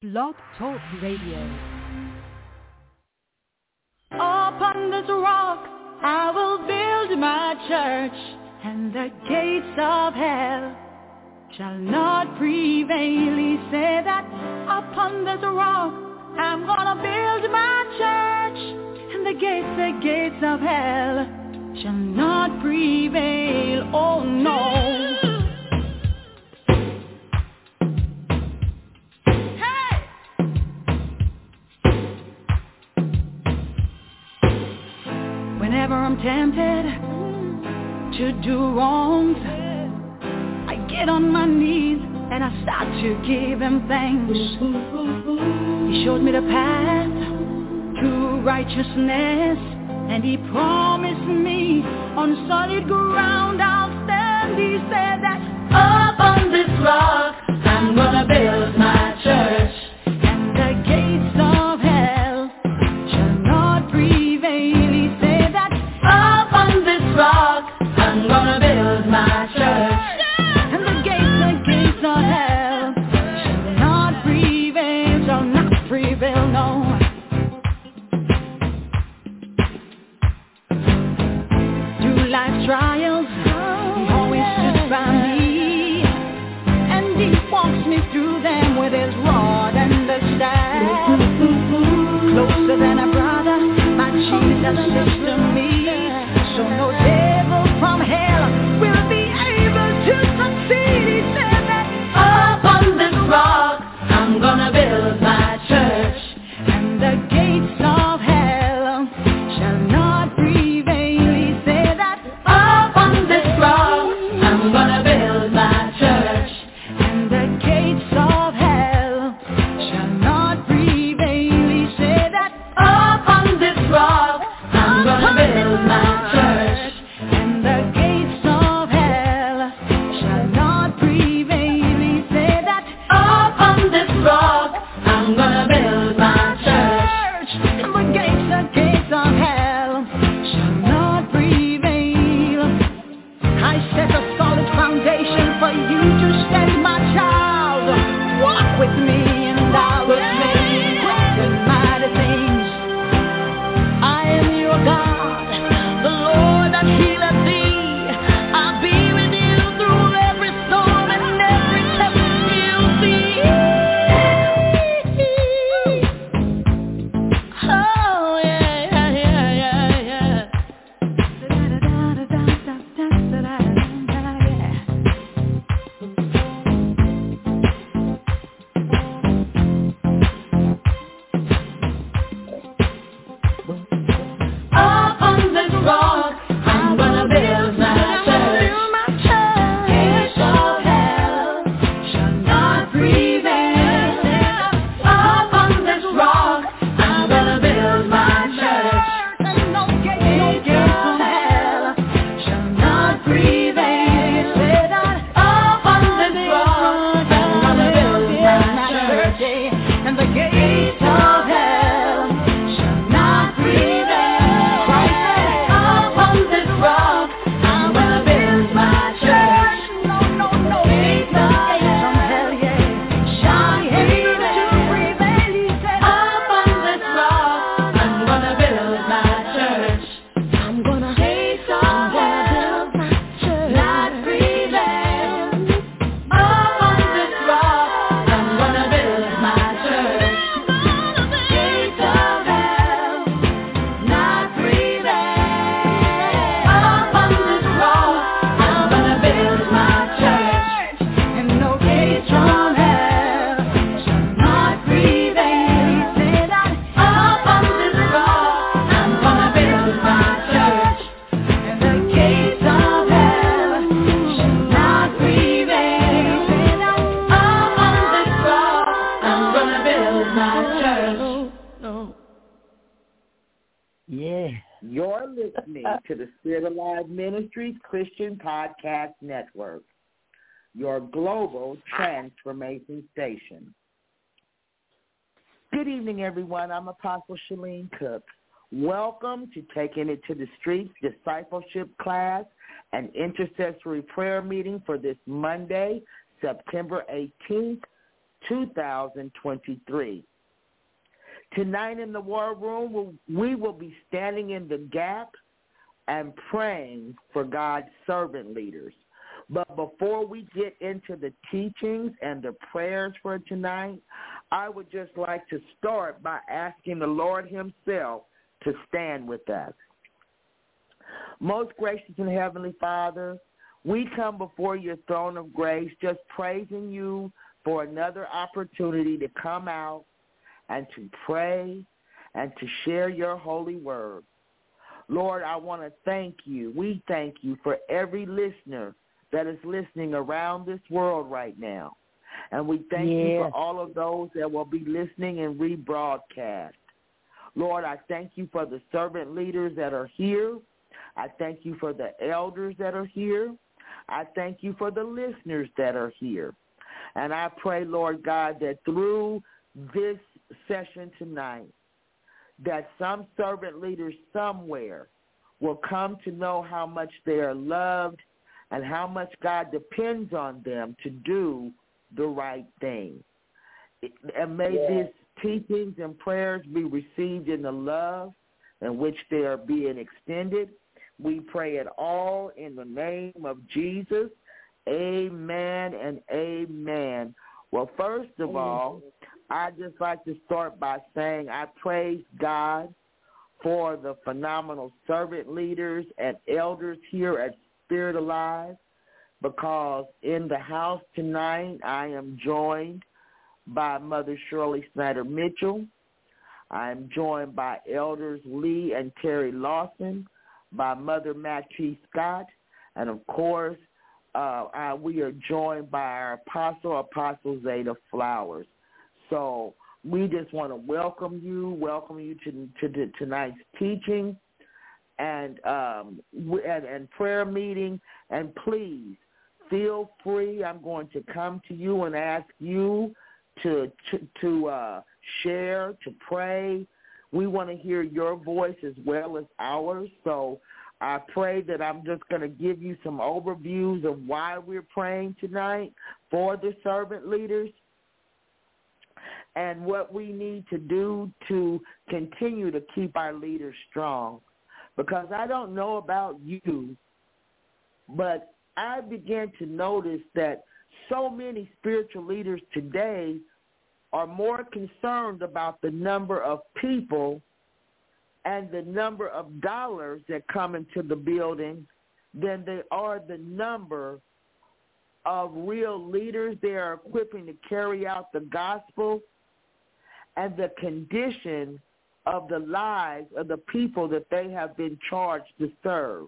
Blog Talk Radio. Upon this rock I will build my church, and the gates of hell shall not prevail. He said that upon this rock I'm gonna build my church, and the gates of hell shall not prevail. Oh no. Whenever I'm tempted to do wrongs, I get on my knees and I start to give him thanks. He showed me the path to righteousness, and he promised me on solid ground I'll stand. He said that up on this rock I'm gonna build my church, and the gates of hell shall not prevail. Up on this rock I'm gonna build my church, and the gates of hell shall not prevail, no. Through life's trials he always stood by me, and he walks me through them with his rod and the staff. Closer than a brother, my Jesus is to me. So no devil from hell will be able to succeed. He said that up on this rock I'm gonna build my church, and the gates of hell shall not prevail. He said that up on this rock I'm gonna build my church, and the gates of hell shall not prevail. He said that up on this rock I'm gonna build my church, and the gates of hell shall not prevail. He said that up on this rock I'm gonna build my church, and the gates of hell shall not prevail. I set a solid foundation for you to stand, my child. Walk with me and I will make great and mighty things. I am your God, the Lord that healeth thee. I'll be with you through every storm and every test you'll see. Oh yeah. Up on this rock I'm gonna build my church, gates of hell shall not prevail. Up on this rock I'm gonna build my church, and no gates of hell shall not prevail. Say that up on this rock I'm gonna build my church, and the gates of hell shall not prevail. Up on this rock I'm gonna build my church. No. Gates of hell, yeah, shall not prevail. He said, up on this rock I'm gonna build my church. Gates of hell not prevail. Up on this rock I'm gonna build my church. Gates of hell not prevail. Up on this rock I'm gonna build my church, and no gates from hell shall not prevail. He said that up on this rock I'm gonna build my church, and the gates of hell shall not prevail. He said that up on this rock I'm gonna build my church. No. Yeah, you're listening to the Spirit Alive Ministries Christian Podcast Network, your global transformation station. Good evening, everyone. I'm Apostle Shalene Cook. Welcome to Taking It to the Streets Discipleship Class and Intercessory Prayer Meeting for this Monday, September 18th, 2023. Tonight in the War Room, we will be standing in the gap and praying for God's servant leaders. But before we get into the teachings and the prayers for tonight, I would just like to start by asking the Lord himself to stand with us. Most gracious and heavenly Father, we come before your throne of grace just praising you for another opportunity to come out and to pray and to share your holy word. Lord, I want to thank you. We thank you for every listener that is listening around this world right now. And we thank you for all of those that will be listening and rebroadcast. Lord, I thank you for the servant leaders that are here. I thank you for the elders that are here. I thank you for the listeners that are here. And I pray, Lord God, that through this session tonight, that some servant leaders somewhere will come to know how much they are loved and how much God depends on them to do the right thing. And may these teachings and prayers be received in the love in which they are being extended. We pray it all in the name of Jesus. Amen and amen. Well, first of all, I'd just like to start by saying I praise God for the phenomenal servant leaders and elders here at Spirit Alive, because in the house tonight I am joined by Mother Shirley Snyder Mitchell. I am joined by Elders Lee and Terry Lawson, by Mother Mattie Scott, and of course we are joined by our Apostle Zeta Flowers. So we just want to welcome you to tonight's teaching and prayer meeting. And please feel free. I'm going to come to you and ask you to share, to pray. We want to hear your voice as well as ours. So I pray that I'm just going to give you some overviews of why we're praying tonight for the servant leaders and what we need to do to continue to keep our leaders strong. Because I don't know about you, but I began to notice that so many spiritual leaders today are more concerned about the number of people and the number of dollars that come into the building than they are the number of real leaders they are equipping to carry out the gospel and the condition of the lives of the people that they have been charged to serve.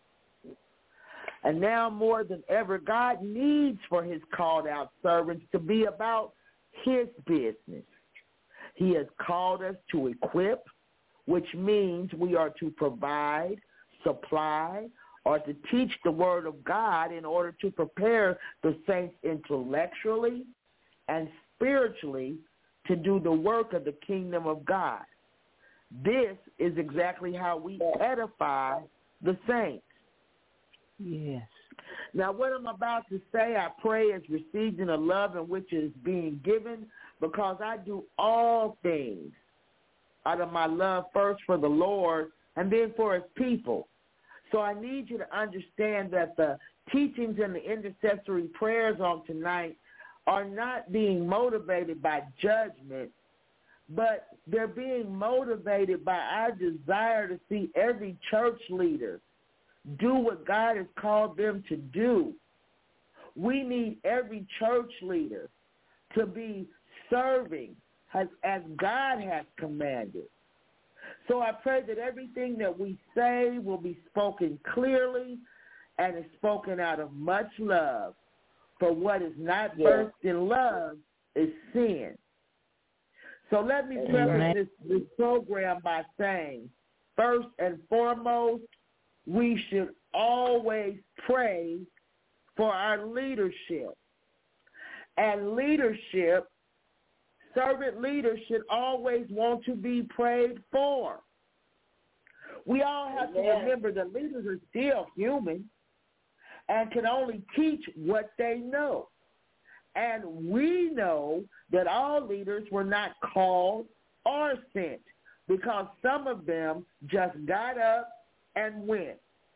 And now more than ever, God needs for his called out servants to be about his business. He has called us to equip, which means we are to provide, supply, or to teach the word of God in order to prepare the saints intellectually and spiritually to do the work of the kingdom of God. This is exactly how we edify the saints. Yes. Now, what I'm about to say, I pray is received in the love in which it is being given, because I do all things out of my love first for the Lord and then for his people. So I need you to understand that the teachings and the intercessory prayers on tonight are not being motivated by judgment, but they're being motivated by our desire to see every church leader do what God has called them to do. We need every church leader to be serving as God has commanded. So I pray that everything that we say will be spoken clearly and is spoken out of much love. For what is not birthed in love is sin. So let me preface this program by saying, first and foremost, we should always pray for our leadership. And leadership, servant leaders should always want to be prayed for. We all have to remember that leaders are still human and can only teach what they know. And we know that all leaders were not called or sent, because some of them just got up and went.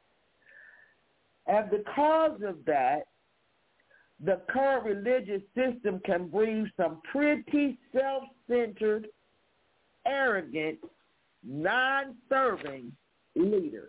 And because of that, the current religious system can breed some pretty self-centered, arrogant, non-serving leaders.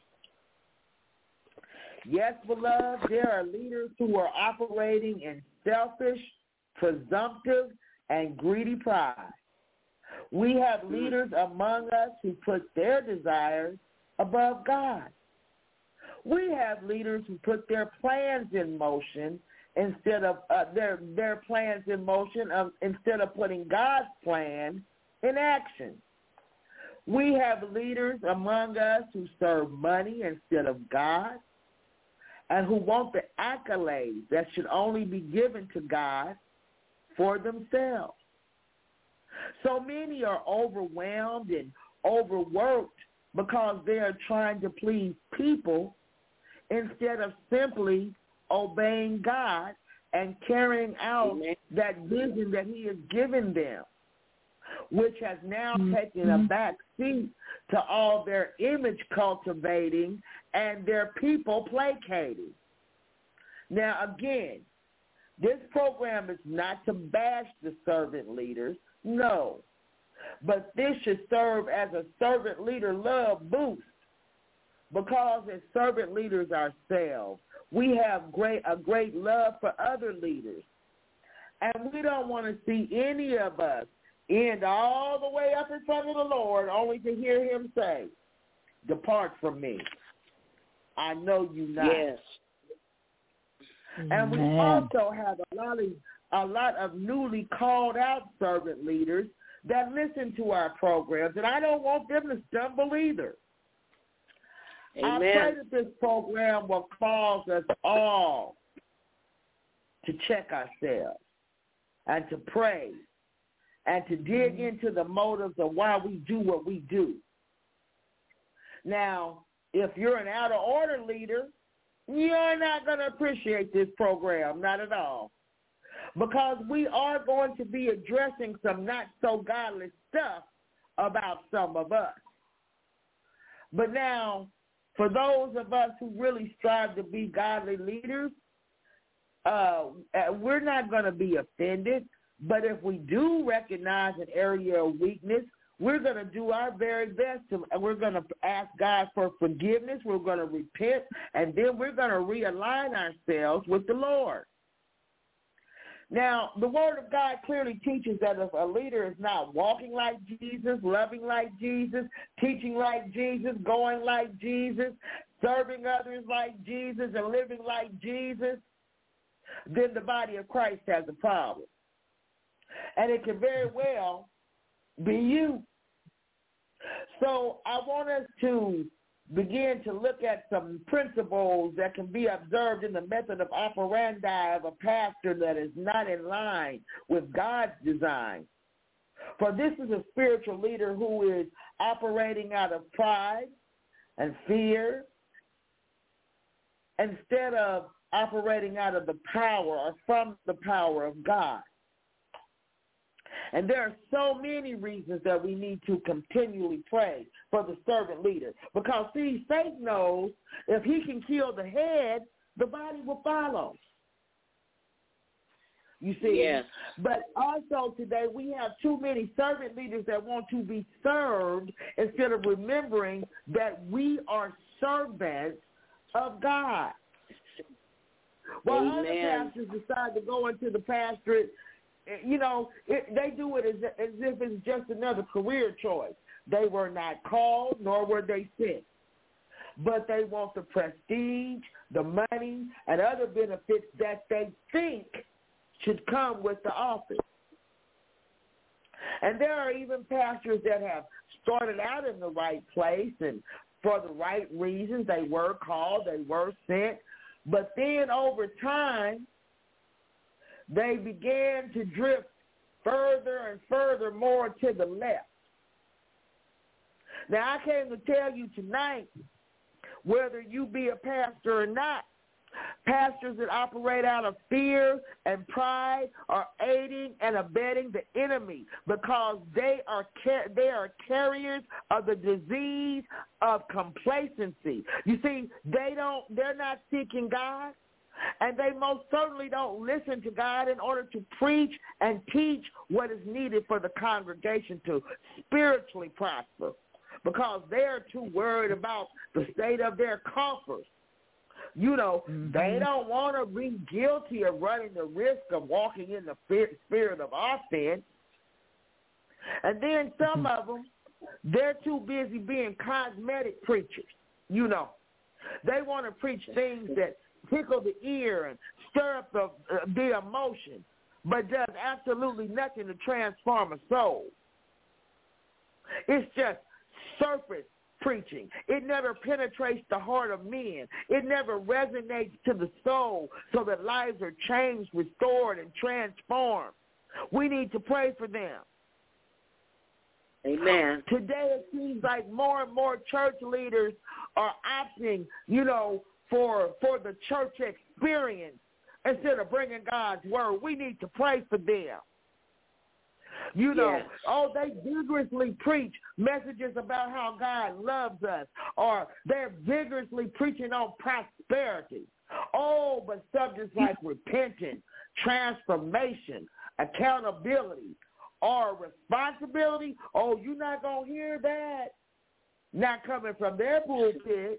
Yes, beloved, there are leaders who are operating in selfish, presumptive, and greedy pride. We have leaders among us who put their desires above God. We have leaders who put their plans in motion instead of their plans in motion instead of putting God's plan in action. We have leaders among us who serve money instead of God, and who want the accolades that should only be given to God for themselves. So many are overwhelmed and overworked because they are trying to please people instead of simply obeying God and carrying out that vision that he has given them, which has now taken a back seat to all their image cultivating and their people placating. Now, again, this program is not to bash the servant leaders, no. But this should serve as a servant leader love boost, because as servant leaders ourselves, we have a great love for other leaders. And we don't want to see any of us end all the way up in front of the Lord only to hear him say, "Depart from me. I know you not." Yes. And we also have a lot of newly called out servant leaders that listen to our programs, and I don't want them to stumble either. Amen. I pray that this program will cause us all to check ourselves and to pray and to dig into the motives of why we do what we do. Now, if you're an out-of-order leader, you're not going to appreciate this program, not at all, because we are going to be addressing some not-so-godly stuff about some of us. But now, for those of us who really strive to be godly leaders, we're not going to be offended. But if we do recognize an area of weakness, we're going to do our very best and we're going to ask God for forgiveness. We're going to repent, and then we're going to realign ourselves with the Lord. Now, the Word of God clearly teaches that if a leader is not walking like Jesus, loving like Jesus, teaching like Jesus, going like Jesus, serving others like Jesus, and living like Jesus, then the body of Christ has a problem. And it can very well be you. So I want us to begin to look at some principles that can be observed in the method of operandi of a pastor that is not in line with God's design. For this is a spiritual leader who is operating out of pride and fear instead of operating out of the power or from the power of God. And there are so many reasons that we need to continually pray for the servant leader. Because, see, Satan knows if he can kill the head, the body will follow. You see? Yes. But also today we have too many servant leaders that want to be served instead of remembering that we are servants of God. While other pastors decide to go into the pastorate, you know, they do it as if it's just another career choice. They were not called, nor were they sent. But they want the prestige, the money, and other benefits that they think should come with the office. And there are even pastors that have started out in the right place and for the right reasons. They were called, they were sent. But then over time, they began to drift further and further more to the left. Now, I came to tell you tonight, whether you be a pastor or not, Pastors that operate out of fear and pride are aiding and abetting the enemy because they are carriers of the disease of complacency. You see, they're not seeking God, and they most certainly don't listen to God in order to preach and teach what is needed for the congregation to spiritually prosper, because they're too worried about the state of their coffers. You know, they don't want to be guilty of running the risk of walking in the spirit of offense. And then some of them, they're too busy being cosmetic preachers. You know, they want to preach things that tickle the ear and stir up the emotion, but does absolutely nothing to transform a soul. It's just surface preaching. It never penetrates the heart of men. It never resonates to the soul so that lives are changed, restored, and transformed. We need to pray for them. Amen. Today it seems like more and more church leaders are opting, you know, for the church experience instead of bringing God's word. We need to pray for them. You know, they vigorously preach messages about how God loves us, or they're vigorously preaching on prosperity. Oh, but subjects like repentance, transformation, accountability, or responsibility, oh, you're not going to hear that. Not coming from their pulpit.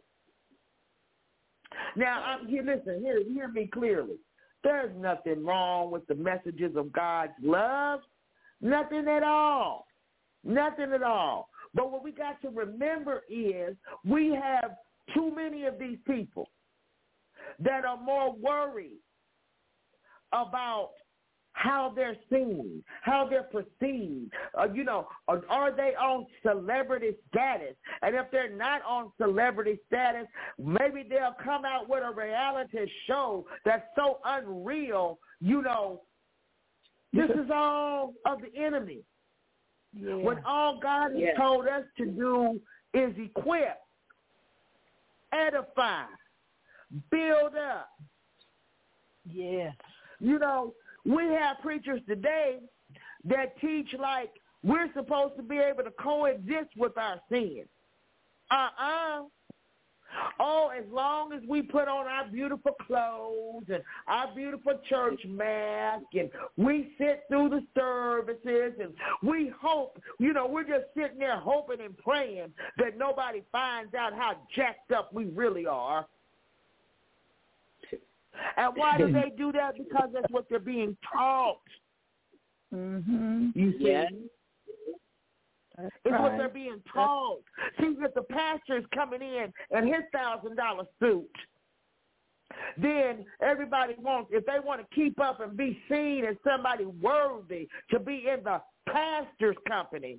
Now, hear me clearly. There's nothing wrong with the messages of God's love. Nothing at all. Nothing at all. But what we got to remember is we have too many of these people that are more worried about how they're seen, how they're perceived. Are they on celebrity status? And if they're not on celebrity status, maybe they'll come out with a reality show that's so unreal, you know. This is all of the enemy. Yeah. When all God has told us to do is equip, edify, build up. Yeah. You know, we have preachers today that teach like we're supposed to be able to coexist with our sin. Oh, as long as we put on our beautiful clothes and our beautiful church mask and we sit through the services and we hope, you know, we're just sitting there hoping and praying that nobody finds out how jacked up we really are. And why do they do that? Because that's what they're being taught. Mm-hmm. You see? Yeah. It's what they're being told. See, if the pastor is coming in his $1,000 suit, then everybody wants, if they want to keep up and be seen as somebody worthy to be in the pastor's company.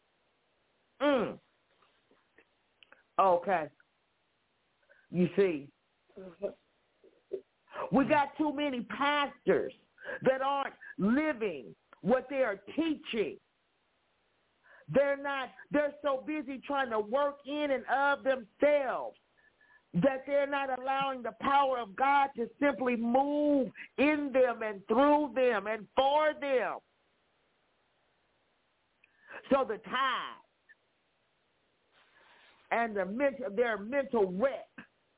Okay. You see, we got too many pastors that aren't living what they are teaching. They're so busy trying to work in and of themselves that they're not allowing the power of God to simply move in them and through them and for them. So the tide and their mental wreck.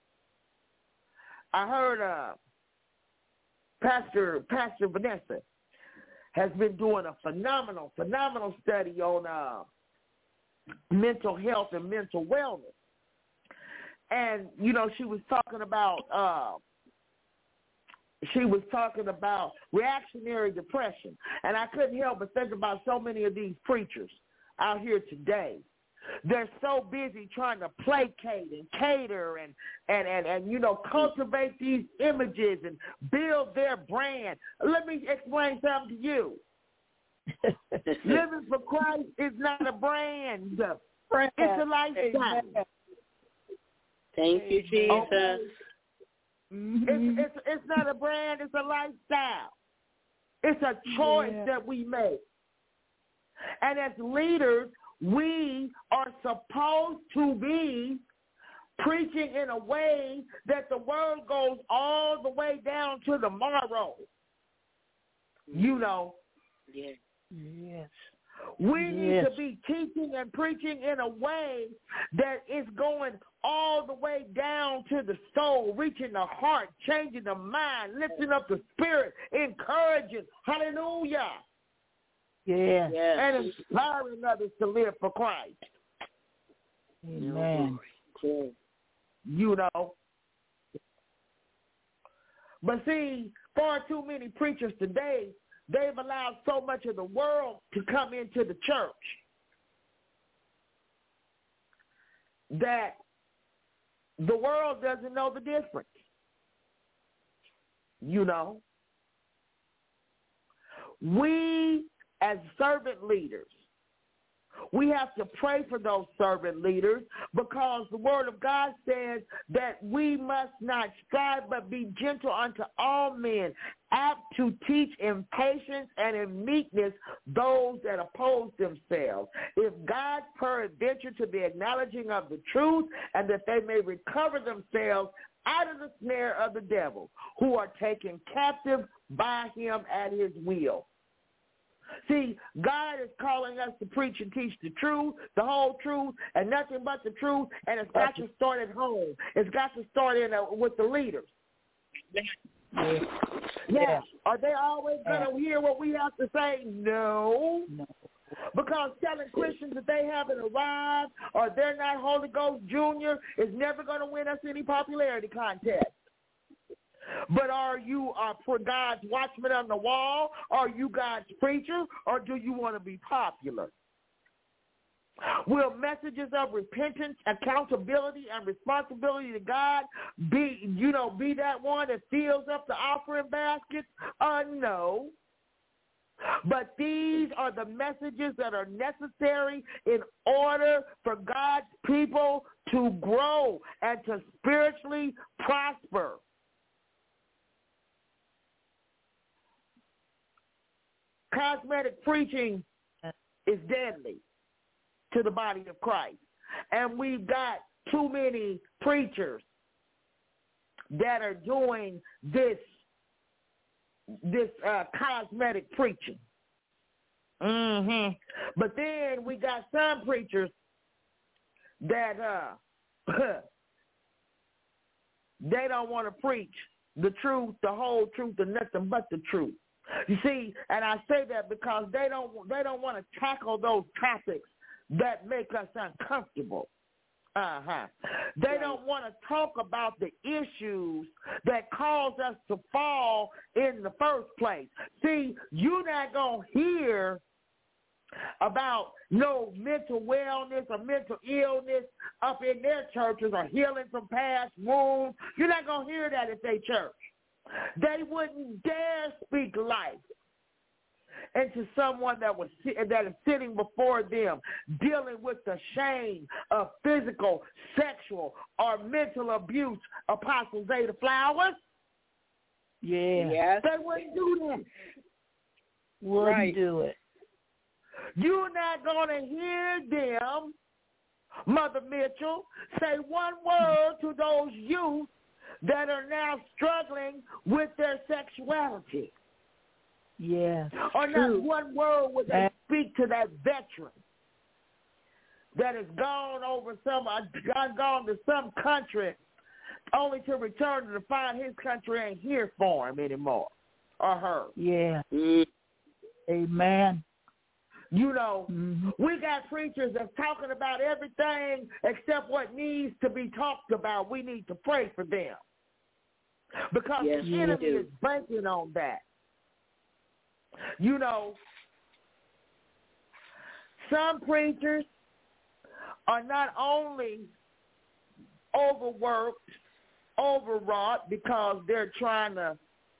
I heard Pastor Vanessa has been doing a phenomenal study on mental health and mental wellness. And, you know, she was talking about reactionary depression. And I couldn't help but think about so many of these preachers out here today. They're so busy trying to placate and cater and you know, cultivate these images and build their brand. Let me explain something to you. Living for Christ is not a brand. It's a lifestyle. Thank you, Jesus. Okay? It's not a brand. It's a lifestyle. It's a choice that we make. And as leaders, we are supposed to be preaching in a way that the word goes all the way down to the marrow. You know. Yes. Yes. We need to be teaching and preaching in a way that is going all the way down to the soul, reaching the heart, changing the mind, lifting up the spirit, encouraging. Hallelujah. Yeah. And inspiring others to live for Christ. Amen. You know. But see, far too many preachers today, they've allowed so much of the world to come into the church that the world doesn't know the difference. You know. We, as servant leaders, we have to pray for those servant leaders because the word of God says that we must not strive but be gentle unto all men, apt to teach in patience and in meekness those that oppose themselves. If God peradventure to be acknowledging of the truth, and that they may recover themselves out of the snare of the devil, who are taken captive by him at his will. See, God is calling us to preach and teach the truth, the whole truth, and nothing but the truth, and it's got to start at home. It's got to start with the leaders. Yeah. Are they always going to hear what we have to say? No. Because telling Christians that they haven't arrived or they're not Holy Ghost Junior is never going to win us any popularity contest. But are you for God's watchman on the wall? Are you God's preacher? Or do you want to be popular? Will messages of repentance, accountability, and responsibility to God be that one that fills up the offering baskets? No. But these are the messages that are necessary in order for God's people to grow and to spiritually prosper. Cosmetic preaching is deadly to the body of Christ. And we've got too many preachers that are doing this cosmetic preaching. But then we got some preachers that they don't want to preach the truth, the whole truth, and nothing but the truth. You see, and I say that because they don't want to tackle those topics that make us uncomfortable. They don't want to talk about the issues that cause us to fall in the first place. See, you're not going to hear about no mental wellness or mental illness up in their churches or healing from past wounds. You're not going to hear that at their church. They wouldn't dare speak life into someone that is sitting before them, dealing with the shame of physical, sexual, or mental abuse. Apostle Zeta Flowers. Yeah. Yes. They wouldn't do that. Wouldn't do it. You're not going to hear them, Mother Mitchell, say one word to those youth that are now struggling with their sexuality. Yes. Or not one word would they speak to that veteran that has gone to some country only to return to find his country ain't here for him anymore or her. Yeah. Amen. You know, we got preachers that's talking about everything except what needs to be talked about. We need to pray for them. Because the enemy is banking on that. You know, some preachers are not only overworked, overwrought because they're trying to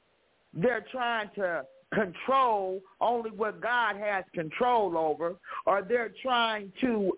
control only what God has control over, or they're trying to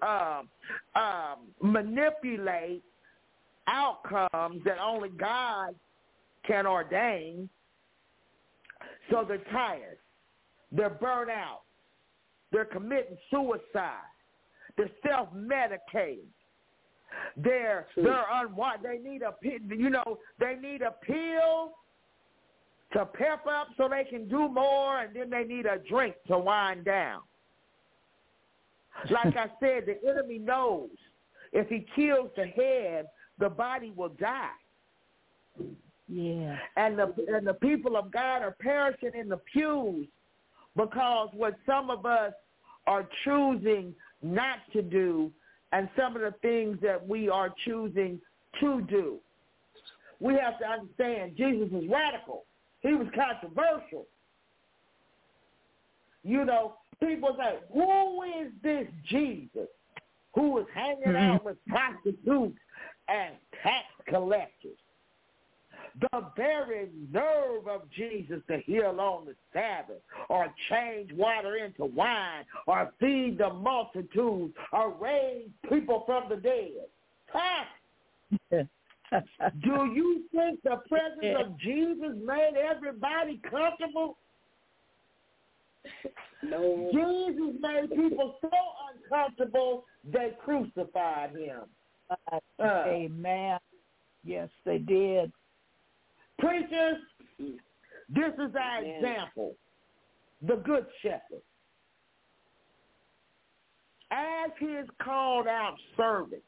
manipulate outcomes that only God can ordain. So they're tired. They're burnt out. They're committing suicide. They're self-medicating. They're unwashed. They need they need a pill to pep up so they can do more, and then they need a drink to wind down. Like I said, the enemy knows if he kills the head, the body will die. Yeah. And the people of God are perishing in the pews because what some of us are choosing not to do and some of the things that we are choosing to do. We have to understand Jesus was radical. He was controversial. People say, who is this Jesus who is hanging out with prostitutes and tax collectors? The very nerve of Jesus to heal on the Sabbath or change water into wine or feed the multitudes or raise people from the dead. Do you think the presence of Jesus made everybody comfortable? No. Jesus made people so uncomfortable they crucified him. Amen. Yes, they did. Preachers, this is our example, the Good Shepherd. As his called out servant,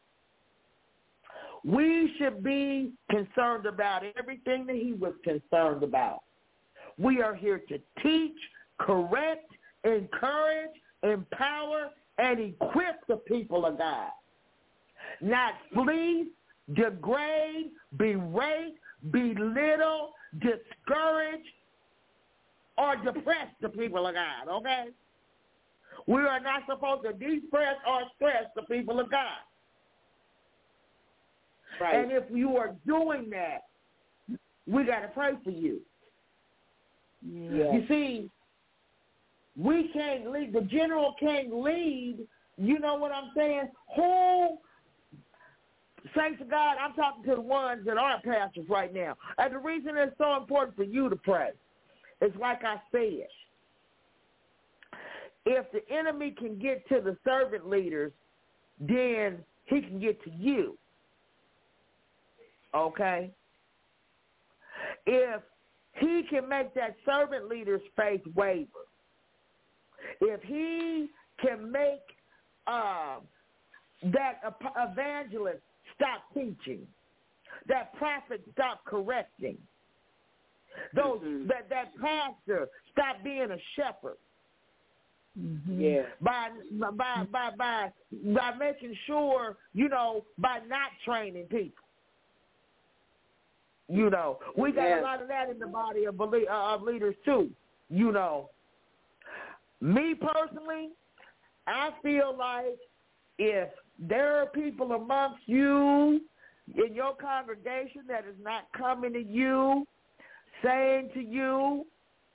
we should be concerned about everything that he was concerned about. We are here to teach, correct, encourage, empower, and equip the people of God. Not fleece, degrade, berate, belittle, discourage, or depress the people of God, okay? We are not supposed to depress or stress the people of God. Right. And if you are doing that, we got to pray for you. Yeah. You see, we can't lead. The general can't lead. You know what I'm saying? Saints of God, I'm talking to the ones that aren't pastors right now. And the reason it's so important for you to pray is like I said, if the enemy can get to the servant leaders, then he can get to you. Okay? If he can make that servant leader's faith waver, if he can make that evangelist stop teaching, that prophet stop correcting, that pastor stop being a shepherd, by making sure, by not training people. We got a lot of that in the body of leaders too. Me personally, I feel like if there are people amongst you in your congregation that is not coming to you, saying to you,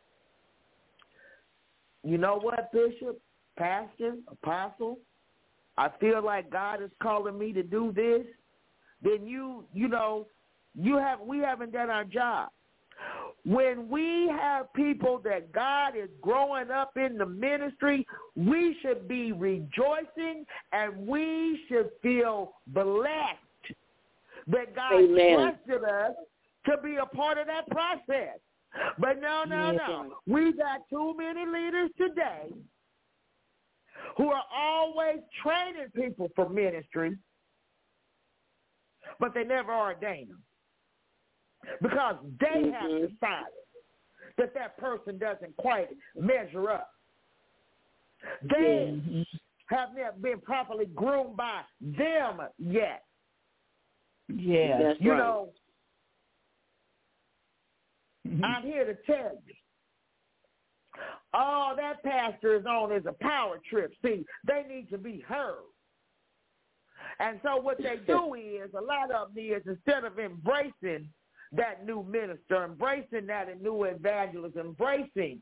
you know what, Bishop, Pastor, Apostle, I feel like God is calling me to do this, then we haven't done our job. When we have people that God is growing up in the ministry, we should be rejoicing and we should feel blessed that God trusted us to be a part of that process. But no. We got too many leaders today who are always training people for ministry, but they never ordain them. Because they have decided that person doesn't quite measure up. They have not been properly groomed by them yet. Yeah, that's right. I'm here to tell you, all that pastor is on is a power trip. See, they need to be heard. And so what they do is, a lot of them is, instead of embracing that new minister, embracing that new evangelist, embracing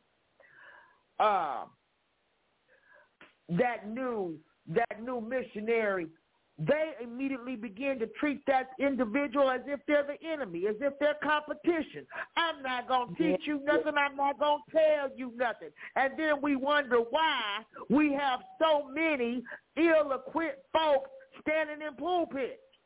that new missionary, they immediately begin to treat that individual as if they're the enemy, as if they're competition. I'm not going to teach you nothing. I'm not going to tell you nothing. And then we wonder why we have so many ill-equipped folks standing in pulpits.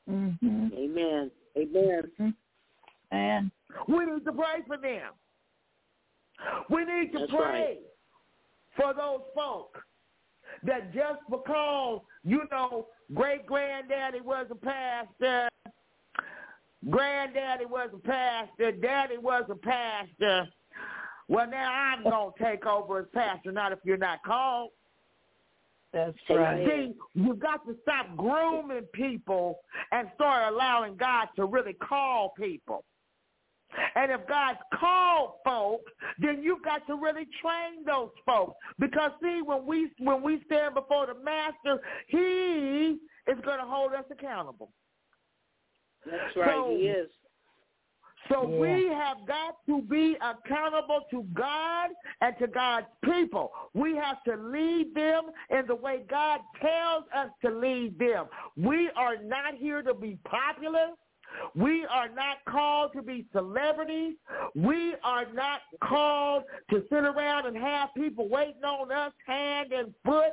Mm-hmm. Amen. Amen. Mm-hmm. And we need to pray for them. We need to pray for those folk that just because, great-granddaddy was a pastor, granddaddy was a pastor, daddy was a pastor, well, now I'm going to take over as pastor, not if you're not called. that's right. See, you've got to stop grooming people and start allowing God to really call people. And if God's called folk, then you've got to really train those folks. Because, see, when we stand before the Master, he is going to hold us accountable. That's right, he is. So we have got to be accountable to God and to God's people. We have to lead them in the way God tells us to lead them. We are not here to be popular. We are not called to be celebrities. We are not called to sit around and have people waiting on us hand and foot.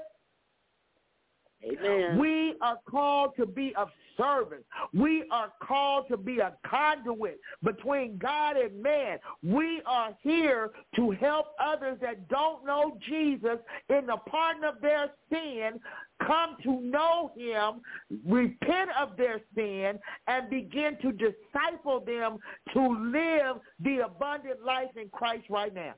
Amen. We are called to be of service. We are called to be a conduit between God and man. We are here to help others that don't know Jesus in the pardon of their sin, come to know him, repent of their sin, and begin to disciple them to live the abundant life in Christ right now.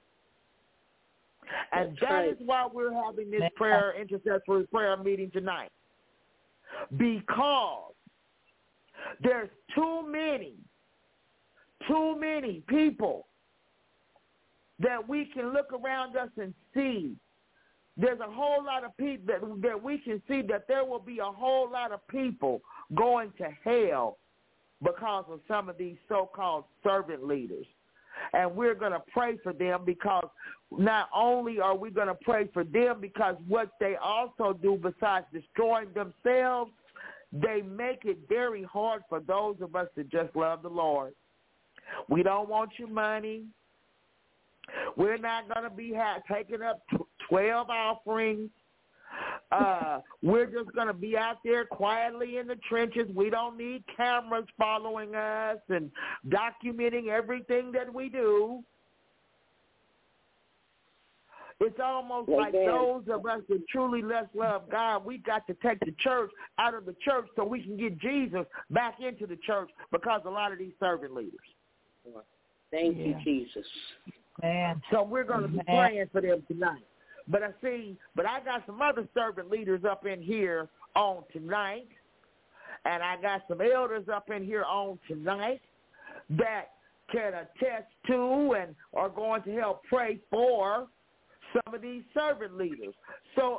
And that is why we're having this intercessory prayer meeting tonight. Because there's too many people that we can look around us and see. There's a whole lot of people that we can see that there will be a whole lot of people going to hell because of some of these so-called servant leaders. And we're going to pray for them, because not only are we going to pray for them, because what they also do besides destroying themselves, they make it very hard for those of us that just love the Lord. We don't want your money. We're not going to be taking up 12 offerings. We're just going to be out there quietly in the trenches. We don't need cameras following us and documenting everything that we do. It's almost like those of us that truly love God, we got to take the church out of the church so we can get Jesus back into the church, because a lot of these servant leaders. Thank you, Jesus. Man. So we're going to be praying for them tonight. But I got some other servant leaders up in here on tonight, and I got some elders up in here on tonight that can attest to and are going to help pray for some of these servant leaders. So,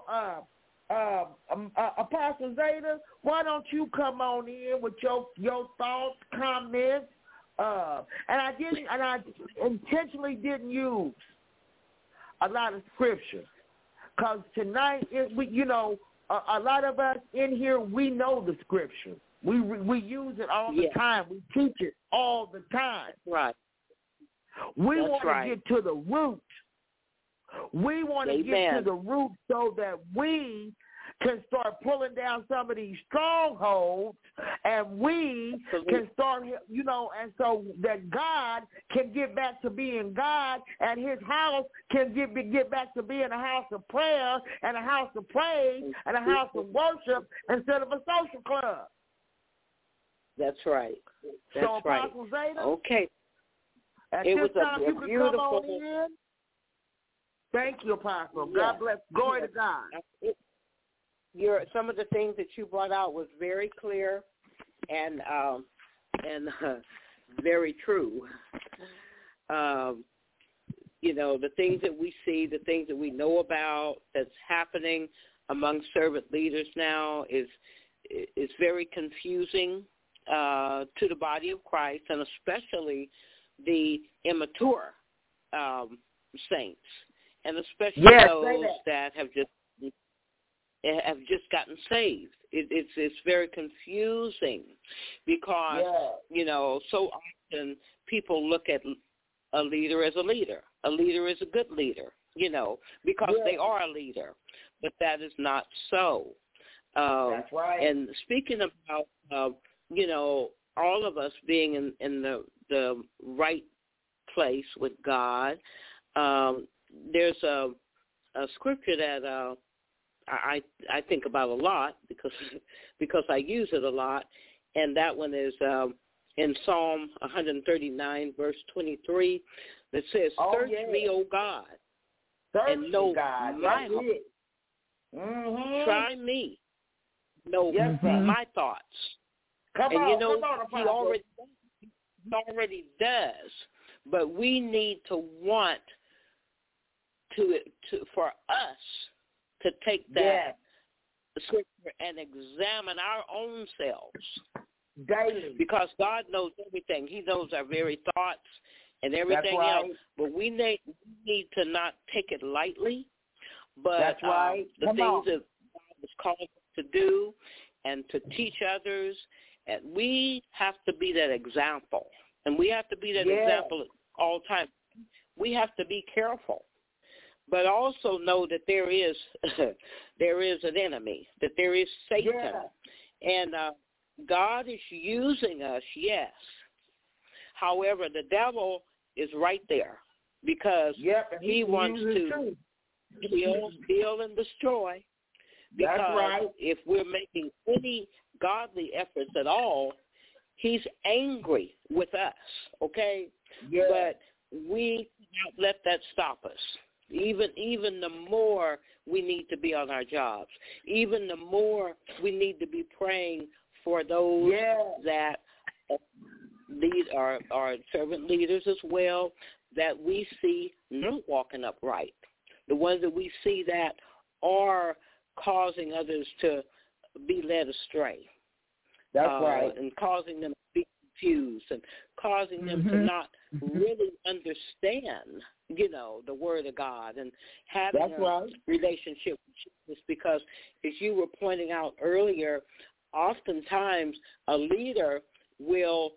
Apostle Zeta, why don't you come on in with your thoughts, comments? And I intentionally didn't use a lot of scripture, because tonight, a lot of us in here, we know the scripture. We use it all the time. We teach it all the time. Right. We want to get to the root. We want to get to the root so that we can start pulling down some of these strongholds, and we can start, and so that God can get back to being God, and his house can get back to being a house of prayer and a house of praise and a house of worship instead of a social club. That's right. So, Apostle Zeta, okay. At it this was time, you can beautiful. come on in. Thank you, Apostle. God bless. Glory to God. Some of the things that you brought out was very clear and very true. The things that we see, the things that we know about that's happening among servant leaders now is very confusing to the body of Christ, and especially the immature saints, and especially those that have just gotten saved. It's very confusing because so often people look at a leader as a leader. A leader is a good leader, because they are a leader, but that is not so. That's right. And speaking about, all of us being in the right place with God, there's a scripture that I think about a lot because I use it a lot, and that one is in Psalm 139, verse 23, that says, "Search me, O God, and know my heart. Mm-hmm. Try me, know my thoughts." Come on, he already does, but we need to want for us to take that scripture and examine our own selves daily, because God knows everything. He knows our very thoughts and everything else. But we need to not take it lightly. But that's right. The things that God has called us to do and to teach others, and we have to be that example. And we have to be that example at all times. We have to be careful, but also know that there is an enemy, that there is Satan, and God is using us, yes. However, the devil is right there because he wants to kill, and destroy. Because that's right. If we're making any godly efforts at all, he's angry with us, okay? Yeah. But we cannot let that stop us. Even the more we need to be on our jobs, even the more we need to be praying for those that are servant leaders as well, that we see not walking upright, the ones that we see that are causing others to be led astray. That's right. And causing them to be confused and causing them to not really understand, the Word of God and having a relationship with Jesus. Because, as you were pointing out earlier, oftentimes a leader will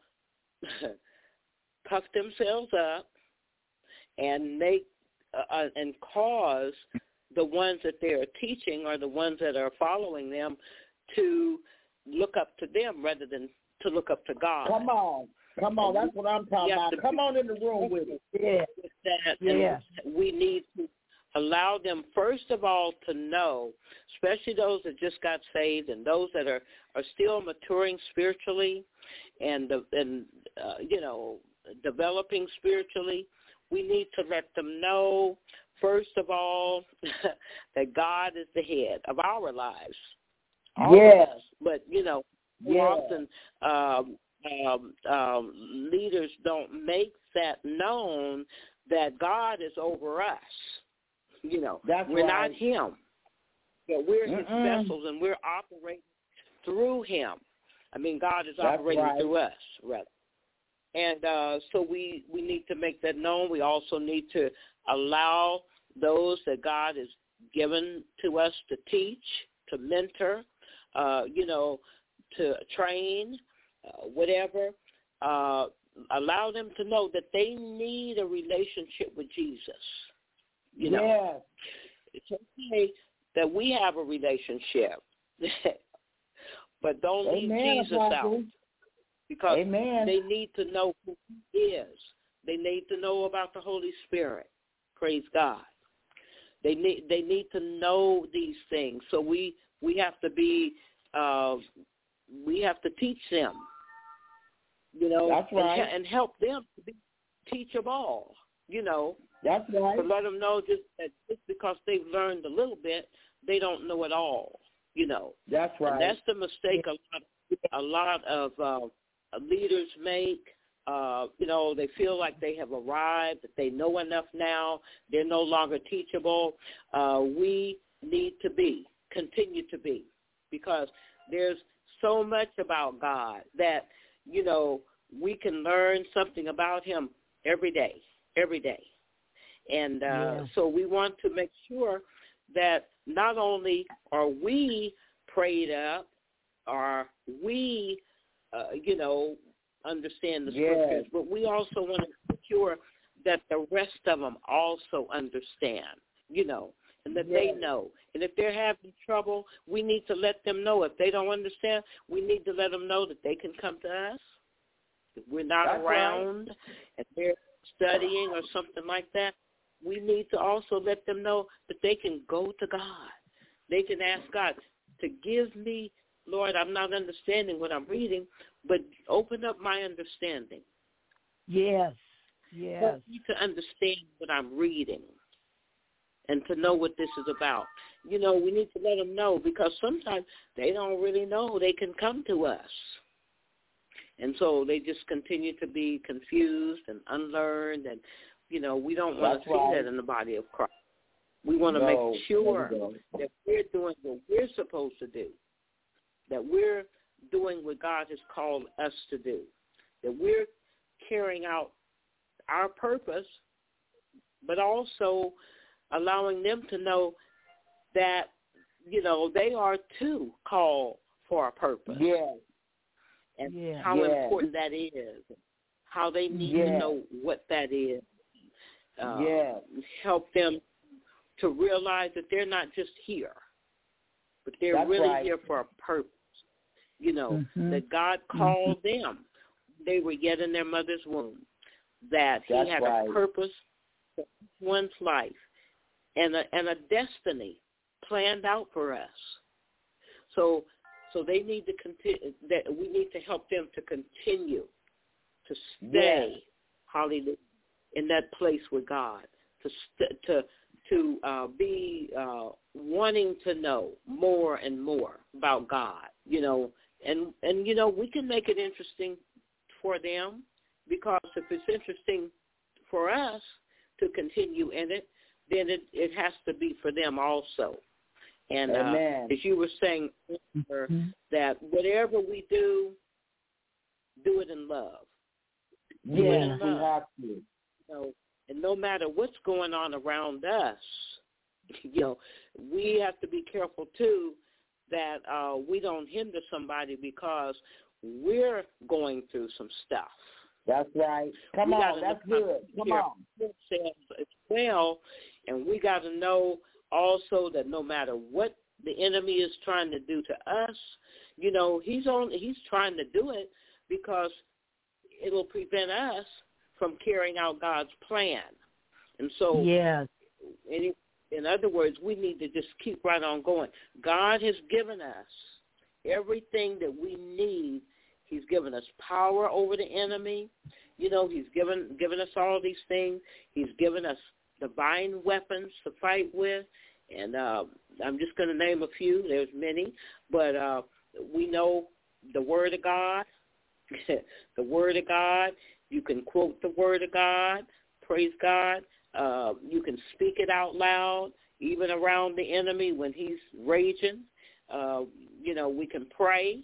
puff themselves up and make and cause the ones that they are teaching or the ones that are following them to look up to them rather than to look up to God. Come on. That's what I'm talking about. Come on in the room with it. We need to allow them, first of all, to know, especially those that just got saved and those that are still maturing spiritually and developing spiritually. We need to let them know, first of all, that God is the head of our lives. Yes. But, often leaders don't make that known that God is over us. We're not him. But we're his vessels, and we're operating through him. I mean, God is operating through us, rather. And so we need to make that known. We also need to allow those that God has given to us to teach, to mentor, to train, whatever. Allow them to know that they need a relationship with Jesus. It's okay that we have a relationship, but don't leave Jesus out. Because they need to know who he is. They need to know about the Holy Spirit. Praise God. They need to know these things. So we have to be we have to teach them. That's right. And help them to be teachable. That's right. To let them know just because they've learned a little bit, they don't know it all. That's right. And that's the mistake a lot of leaders make. They feel like they have arrived, that they know enough now. They're no longer teachable. We need to continue to be, because there's so much about God that, we can learn something about him every day. And so we want to make sure that not only are we prayed up, or we, understand the scriptures, but we also want to make sure that the rest of them also understand. and that they know. And if they're having trouble, we need to let them know. If they don't understand, we need to let them know that they can come to us. If we're not around and they're studying or something like that, we need to also let them know that they can go to God. They can ask God to give me, Lord, I'm not understanding what I'm reading, but open up my understanding. Yes. Help me to understand what I'm reading and to know what this is about. We need to let them know, because sometimes they don't really know they can come to us. And so they just continue to be confused and unlearned, and, we don't want to see that in the body of Christ. We want to make sure that we're doing what we're supposed to do, that we're doing what God has called us to do, that we're carrying out our purpose, but also allowing them to know that, they are too called for a purpose. Yes. And how important that is, how they need to know what that is. Help them to realize that they're not just here, but they're really here for a purpose. That God called them. They were yet in their mother's womb, that he had a purpose for one's life and a destiny planned out for us. So they need to continue, that we need to help them to continue to stay, hallelujah, in that place with God, to be wanting to know more and more about God, and we can make it interesting for them, because if it's interesting for us to continue in it, then it has to be for them also. And as you were saying, that whatever we do it in love. Yeah, we have to. And no matter what's going on around us, we have to be careful too that we don't hinder somebody because we're going through some stuff. That's right. Come on, that's good. Come on. As well, and we got to know also that no matter what the enemy is trying to do to us, he's trying to do it because it'll prevent us from carrying out God's plan. And so, in other words, we need to just keep right on going. God has given us everything that we need. He's given us power over the enemy. He's given us all these things. He's given us divine weapons to fight with. And I'm just going to name a few. There's many. But we know the Word of God. The Word of God. You can quote the Word of God. Praise God. You can speak it out loud, even around the enemy when he's raging. We can pray.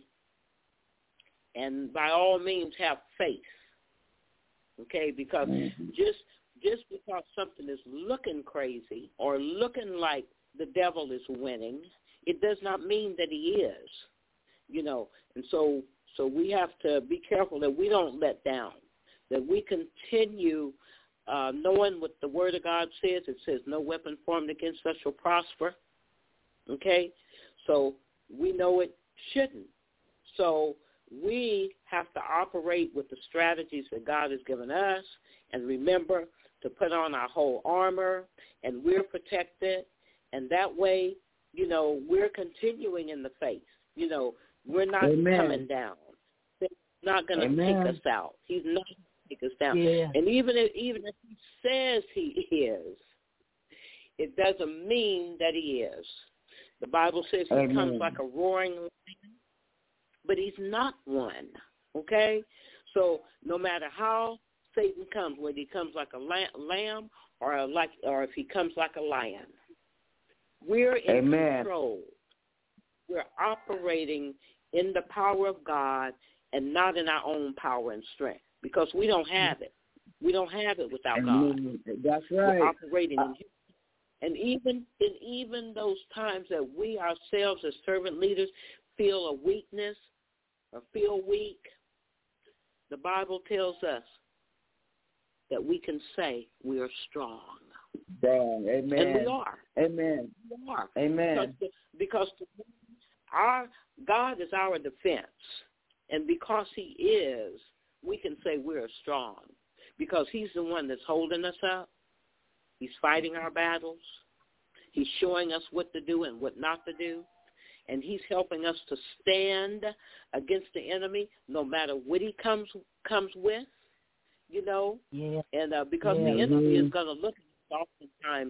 And by all means have faith. Okay? Because just because something is looking crazy or looking like the devil is winning, it does not mean that he is. And so we have to be careful that we don't let down, that we continue knowing what the Word of God says. It says, no weapon formed against us shall prosper. Okay? So we know it shouldn't. So we have to operate with the strategies that God has given us, and remember to put on our whole armor, and we're protected, and that way, we're continuing in the faith. We're not coming down. He's not going to take us out. He's not going to take us down. Yeah. And even if he says he is, it doesn't mean that he is. The Bible says he comes like a roaring lion, but he's not one, okay? So no matter how Satan comes, whether he comes like a lamb or if he comes like a lion, we're in control. We're operating in the power of God and not in our own power and strength, because we don't have it. We don't have it without God. That's right. We're operating in Him. And even those times that we ourselves as servant leaders feel a weakness or feel weak, the Bible tells us that we can say we are strong. Strong. Amen. And we are. Amen. We are. Amen. Because our God is our defense. And because he is, we can say we're strong. Because he's the one that's holding us up. He's fighting our battles. He's showing us what to do and what not to do. And he's helping us to stand against the enemy no matter what he comes with, you know. Yeah. And because the enemy is going to look at us oftentimes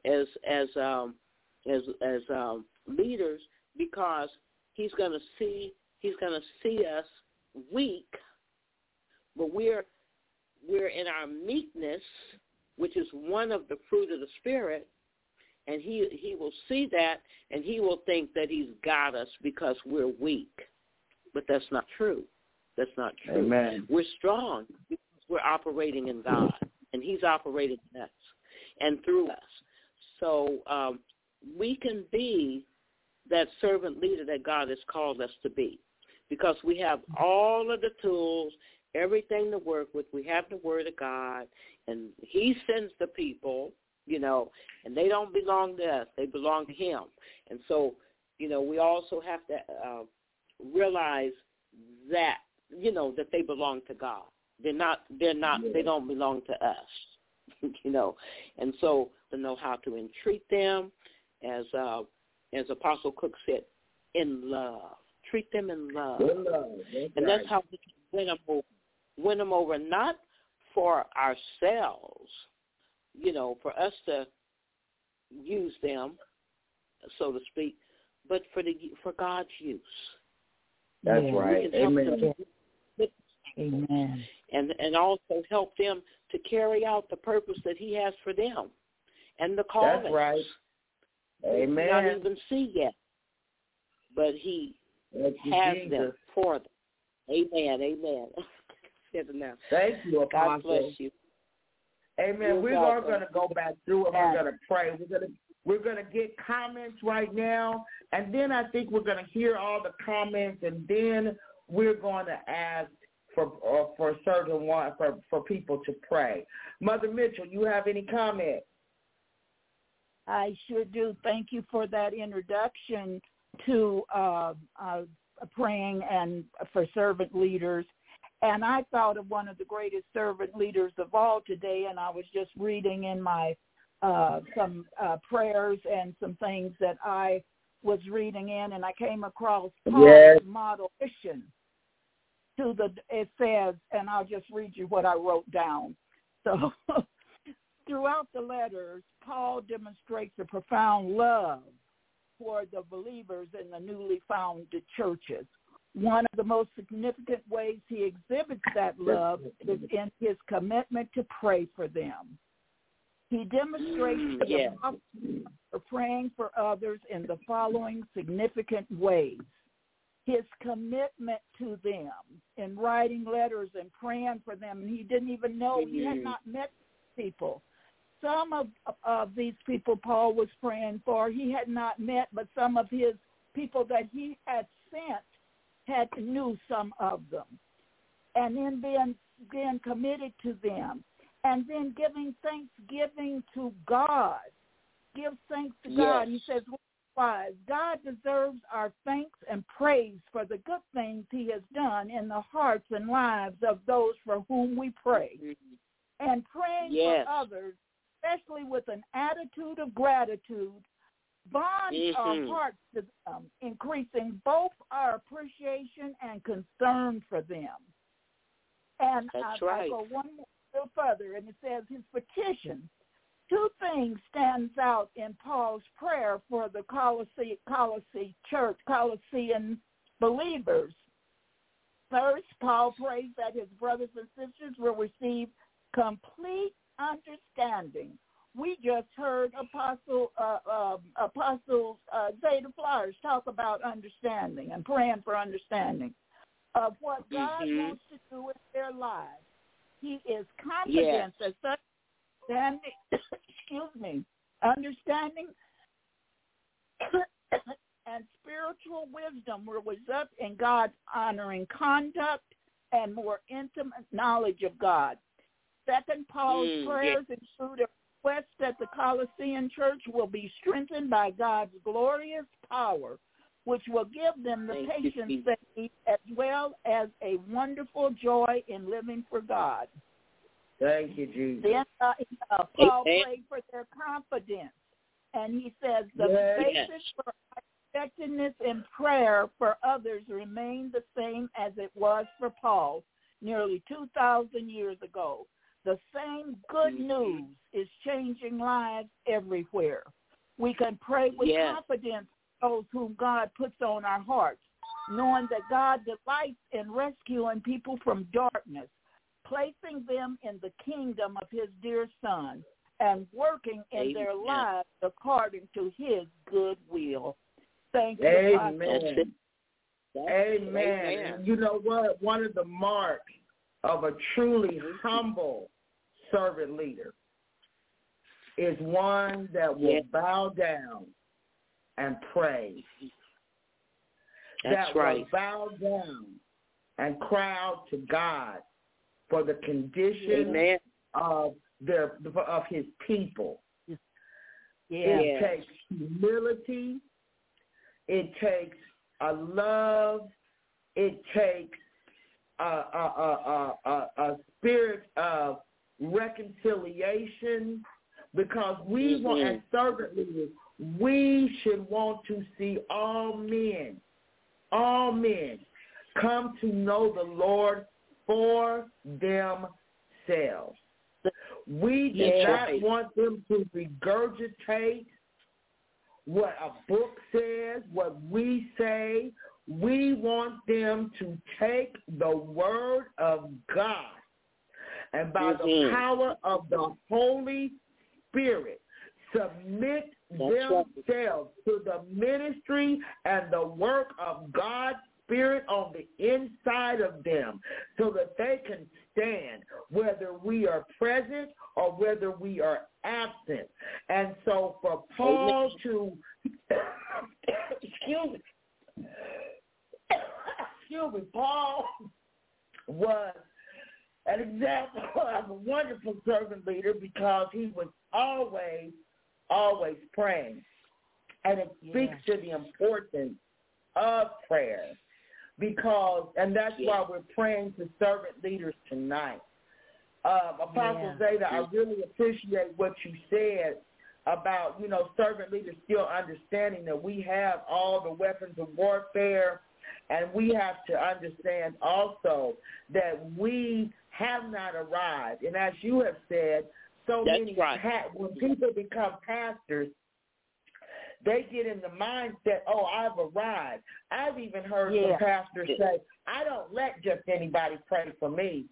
as leaders, because he's going to see us weak, but we're in our meekness, which is one of the fruit of the Spirit. And he will see that, and he will think that he's got us because we're weak. But that's not true. That's not true. Amen. We're strong because we're operating in God, and he's operating in us and through us. So we can be that servant leader that God has called us to be, because we have all of the tools, everything to work with. We have the Word of God, and he sends the people, you know, and they don't belong to us. They belong to him. And so, you know, we also have to realize that, you know, that they belong to God. They don't belong to us, you know. And so to know how to entreat them, as Apostle Cook said, in love. Treat them in love. And that's how we can win them over, not for ourselves, you know, for us to use them, so to speak, but for God's use. That's right. Amen. Amen. And also help them to carry out the purpose that he has for them and the callings. That's right. Amen. Not even see yet, but he has them for them. Amen. Amen. Thank you, Apostle. God bless you. Amen. We're going to go back through it. We're going to pray. We're going to get comments right now, and then I think we're going to hear all the comments, and then we're going to ask for certain one for people to pray. Mother Mitchell, you have any comments? I sure do. Thank you for that introduction to praying and for servant leaders. And I thought of one of the greatest servant leaders of all today, and I was just reading in my some prayers and some things that I was reading in, and I came across Paul's model mission. It says, and I'll just read you what I wrote down. So throughout the letters, Paul demonstrates a profound love for the believers in the newly founded churches. One of the most significant ways he exhibits that love is in his commitment to pray for them. He demonstrates the importance of praying for others in the following significant ways. His commitment to them in writing letters and praying for them, and he didn't even know, he had not met people. Some of these people Paul was praying for, he had not met, but some of his people that he had sent knew some of them. And then being committed to them. And then giving thanksgiving to God. Give thanks to God. He says, God deserves our thanks and praise for the good things he has done in the hearts and lives of those for whom we pray. And praying for others, especially with an attitude of gratitude, bonds our hearts to them, increasing both our appreciation and concern for them. And I go one little further, and it says his petition. Two things stands out in Paul's prayer for the Colossean believers. First, Paul prays that his brothers and sisters will receive complete understanding. We just heard Apostle Zeta Flowers talk about understanding and praying for understanding of what God wants to do in their lives. He is confident that such understanding and spiritual wisdom will result in God's honoring conduct and more intimate knowledge of God. Second, Paul's prayers include a request that the Colossian church will be strengthened by God's glorious power, which will give them the patience they need, as well as a wonderful joy in living for God. Thank you, Jesus. Then Paul prayed for their confidence, and he says the basis for effectiveness in prayer for others remained the same as it was for Paul nearly 2,000 years ago. The same good news is changing lives everywhere. We can pray with confidence for those whom God puts on our hearts, knowing that God delights in rescuing people from darkness, placing them in the kingdom of his dear Son, and working in their lives according to his good will. Thank you. Amen. Amen. You know what? One of the marks of a truly humble servant leader is one that will bow down and pray. That's right. Will bow down and cry out to God for the condition of his people. It takes humility. It takes a love. It takes a spirit of reconciliation, because we want, as servant leaders, we should want to see all men come to know the Lord for themselves. We do not want them to regurgitate what a book says, what we say. We want them to take the word of God and by the power of the Holy Spirit submit themselves to the ministry and the work of God's Spirit on the inside of them, so that they can stand whether we are present or whether we are absent. And so for Paul to, Paul was an example of a wonderful servant leader, because he was always praying. And it speaks to the importance of prayer, because, and that's why we're praying to servant leaders tonight. Apostle Zeta, I really appreciate what you said about, servant leaders still understanding that we have all the weapons of warfare, and we have to understand also that we have not arrived. And as you have said, when people become pastors, they get in the mindset, I've arrived. I've even heard some pastors say, I don't let just anybody pray for me.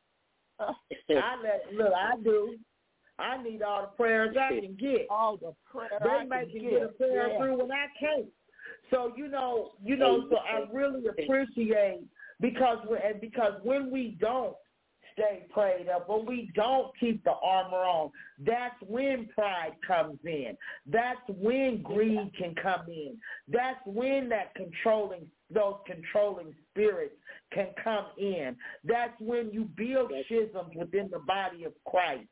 I do. I need all the prayers I can get. All the prayers they may can get a prayer through when I can't. So, so I really appreciate, because when we don't stay prayed up, when we don't keep the armor on, that's when pride comes in. That's when greed can come in. That's when those controlling spirits can come in. That's when you build schisms within the body of Christ.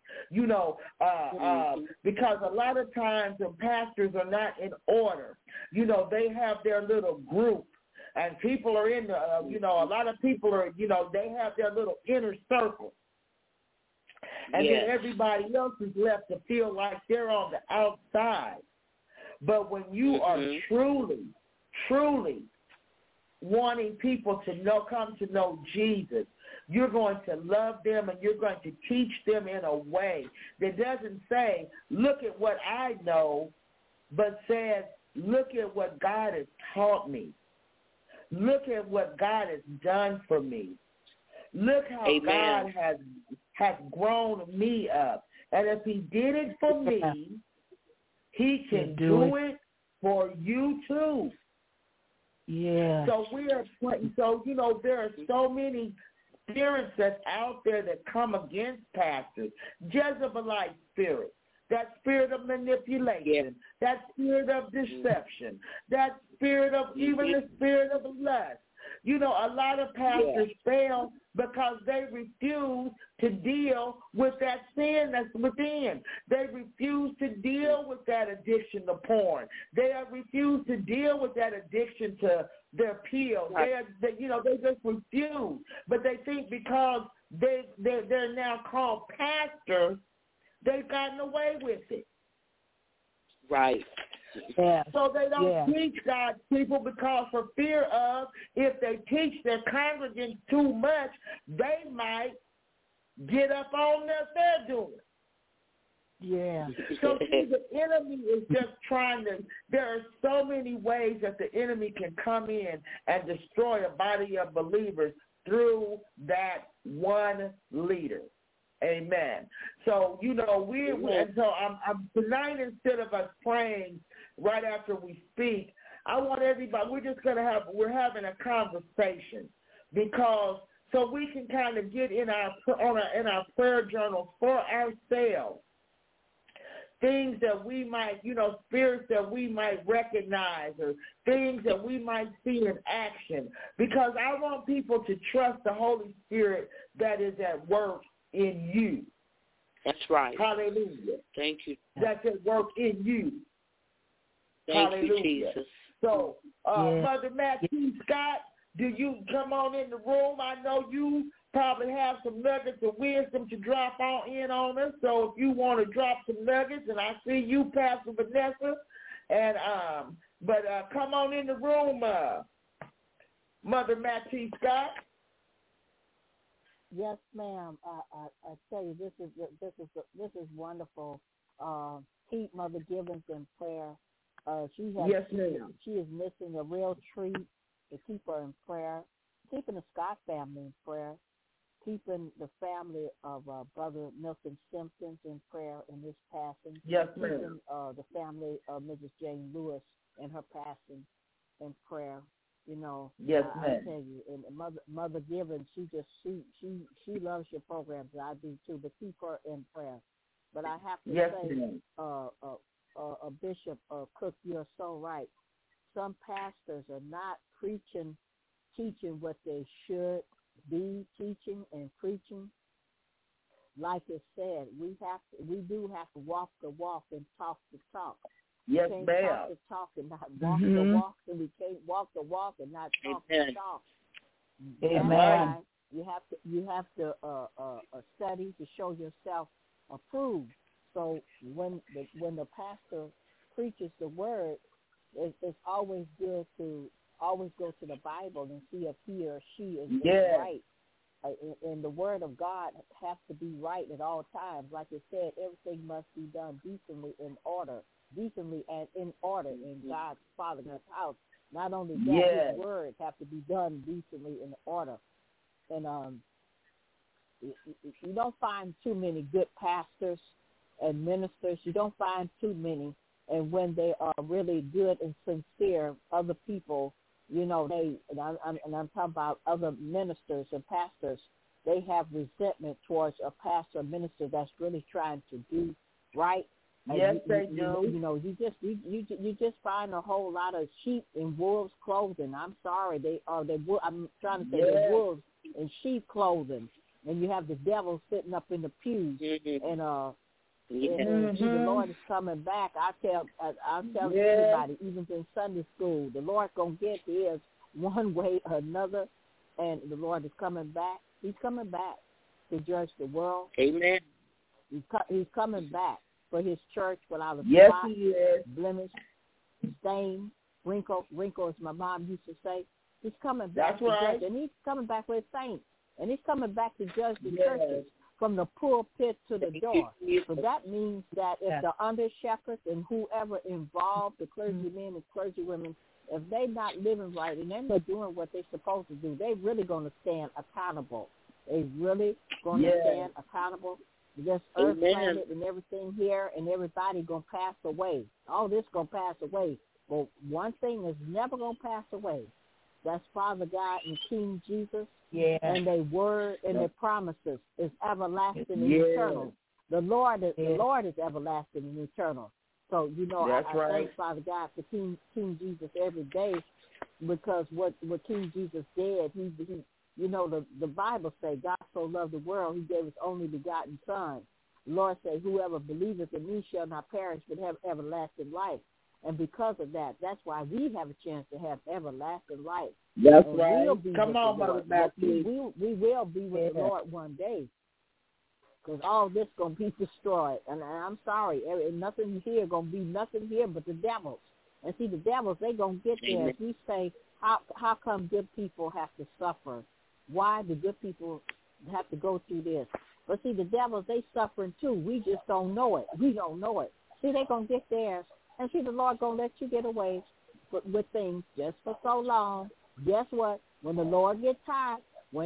Because a lot of times when pastors are not in order, they have their little group. And people are in the, a lot of people are, they have their little inner circle. And then everybody else is left to feel like they're on the outside. But when you are truly wanting people to come to know Jesus, you're going to love them and you're going to teach them in a way that doesn't say, look at what I know, but says, look at what God has taught me. Look at what God has done for me. Look how God has grown me up. And if he did it for me, he can do it for you too. Yeah. So there are so many spirits that's out there that come against pastors. Jezebelite spirit. That spirit of manipulation, that spirit of deception, that spirit of even the spirit of lust. A lot of pastors fail because they refuse to deal with that sin that's within. They refuse to deal with that addiction to porn. They refuse to deal with that addiction to their pills. They just refuse. But they think because they're now called pastors, they've gotten away with it. Right. Yeah. So they don't teach God's people because for fear of if they teach their congregants too much, they might get up on what they're doing. Yeah. So see, the enemy is just trying to, there are so many ways that the enemy can come in and destroy a body of believers through that one leader. Amen. So, I'm tonight, instead of us praying right after we speak, I want everybody, we're having a conversation because so we can kind of get in our prayer journals for ourselves, things that we might, spirits that we might recognize or things that we might see in action, because I want people to trust the Holy Spirit that is at work in you. That's right. Hallelujah. Thank you. That's at work in you. Thank Hallelujah. you, Jesus. So, Mother Matthew Scott, do you come on in the room? I know you probably have some nuggets of wisdom to drop in on us. So if you want to drop some nuggets, and I see you, Pastor Vanessa, and come on in the room, Mother Matthew Scott. Yes, ma'am. I tell you, this is wonderful. Keep Mother Givens in prayer. She is missing a real treat. To keep her in prayer. Keeping the Scott family in prayer. Keeping the family of Brother Milton Simpkins in prayer in his passing. Yes, ma'am. Keeping the family of Mrs. Jane Lewis in her passing in prayer. Yes, I tell you, and Mother Givens, she loves your programs, and I do too. But keep her in prayer. But I have to say, Bishop Cook, you're so right. Some pastors are not teaching what they should be teaching and preaching. Like it said, we do have to walk the walk and talk the talk. Yes, we can't ma'am. talk the talk and not walk the walk, and we can't walk the walk and not talk the talk. Amen. You have to study to show yourself approved. So when the pastor preaches the word, it's always good to always go to the Bible and see if he or she is right. And the word of God has to be right at all times. Like it said, everything must be done decently and in order in God's Father's house. Not only that, his words have to be done decently in order. And you don't find too many good pastors and ministers. You don't find too many. And when they are really good and sincere, other people, I'm talking about other ministers and pastors, they have resentment towards a pastor or minister that's really trying to do right. Yes, they do. You just find a whole lot of sheep in wolves' clothing. I'm sorry, I'm trying to say they're wolves in sheep clothing, and you have the devil sitting up in the pews, and the Lord is coming back. I'll tell everybody, even in Sunday school, the Lord gonna get his one way or another, and the Lord is coming back. He's coming back to judge the world. Amen. He's coming back for his church without a spot, blemish, stain, wrinkle, as my mom used to say. He's coming back to judge, and he's coming back with his saints, and he's coming back to judge the churches from the pulpit to the door. So that means that if the under shepherds and whoever involved, the clergymen and clergywomen, if they're not living right and they're not doing what they're supposed to do, they're really going to stand accountable. They're really going to stand accountable. This earth planet and everything here and everybody going to pass away. All this going to pass away. But one thing is never going to pass away. That's Father God and King Jesus. And their word and their promises is everlasting and eternal. The Lord is everlasting and eternal. So, I thank Father God for King Jesus every day, because what King Jesus did, You know, the Bible say, God so loved the world, he gave his only begotten son. The Lord say, whoever believeth in me shall not perish but have everlasting life. And because of that, that's why we have a chance to have everlasting life. That's and right. We'll be Come on, Mother Baptiste. We will be with the Lord one day. Because all this going to be destroyed. And I'm sorry, nothing here going to be nothing here but the devils. And see, the devils, they going to get there. As we say, how come good people have to suffer? Why do good people have to go through this? But see, the devils, they suffering too. We just don't know it. We don't know it. See, they going to get theirs. And see, the Lord going to let you get away with things just for so long. Guess what? When the Lord gets tired,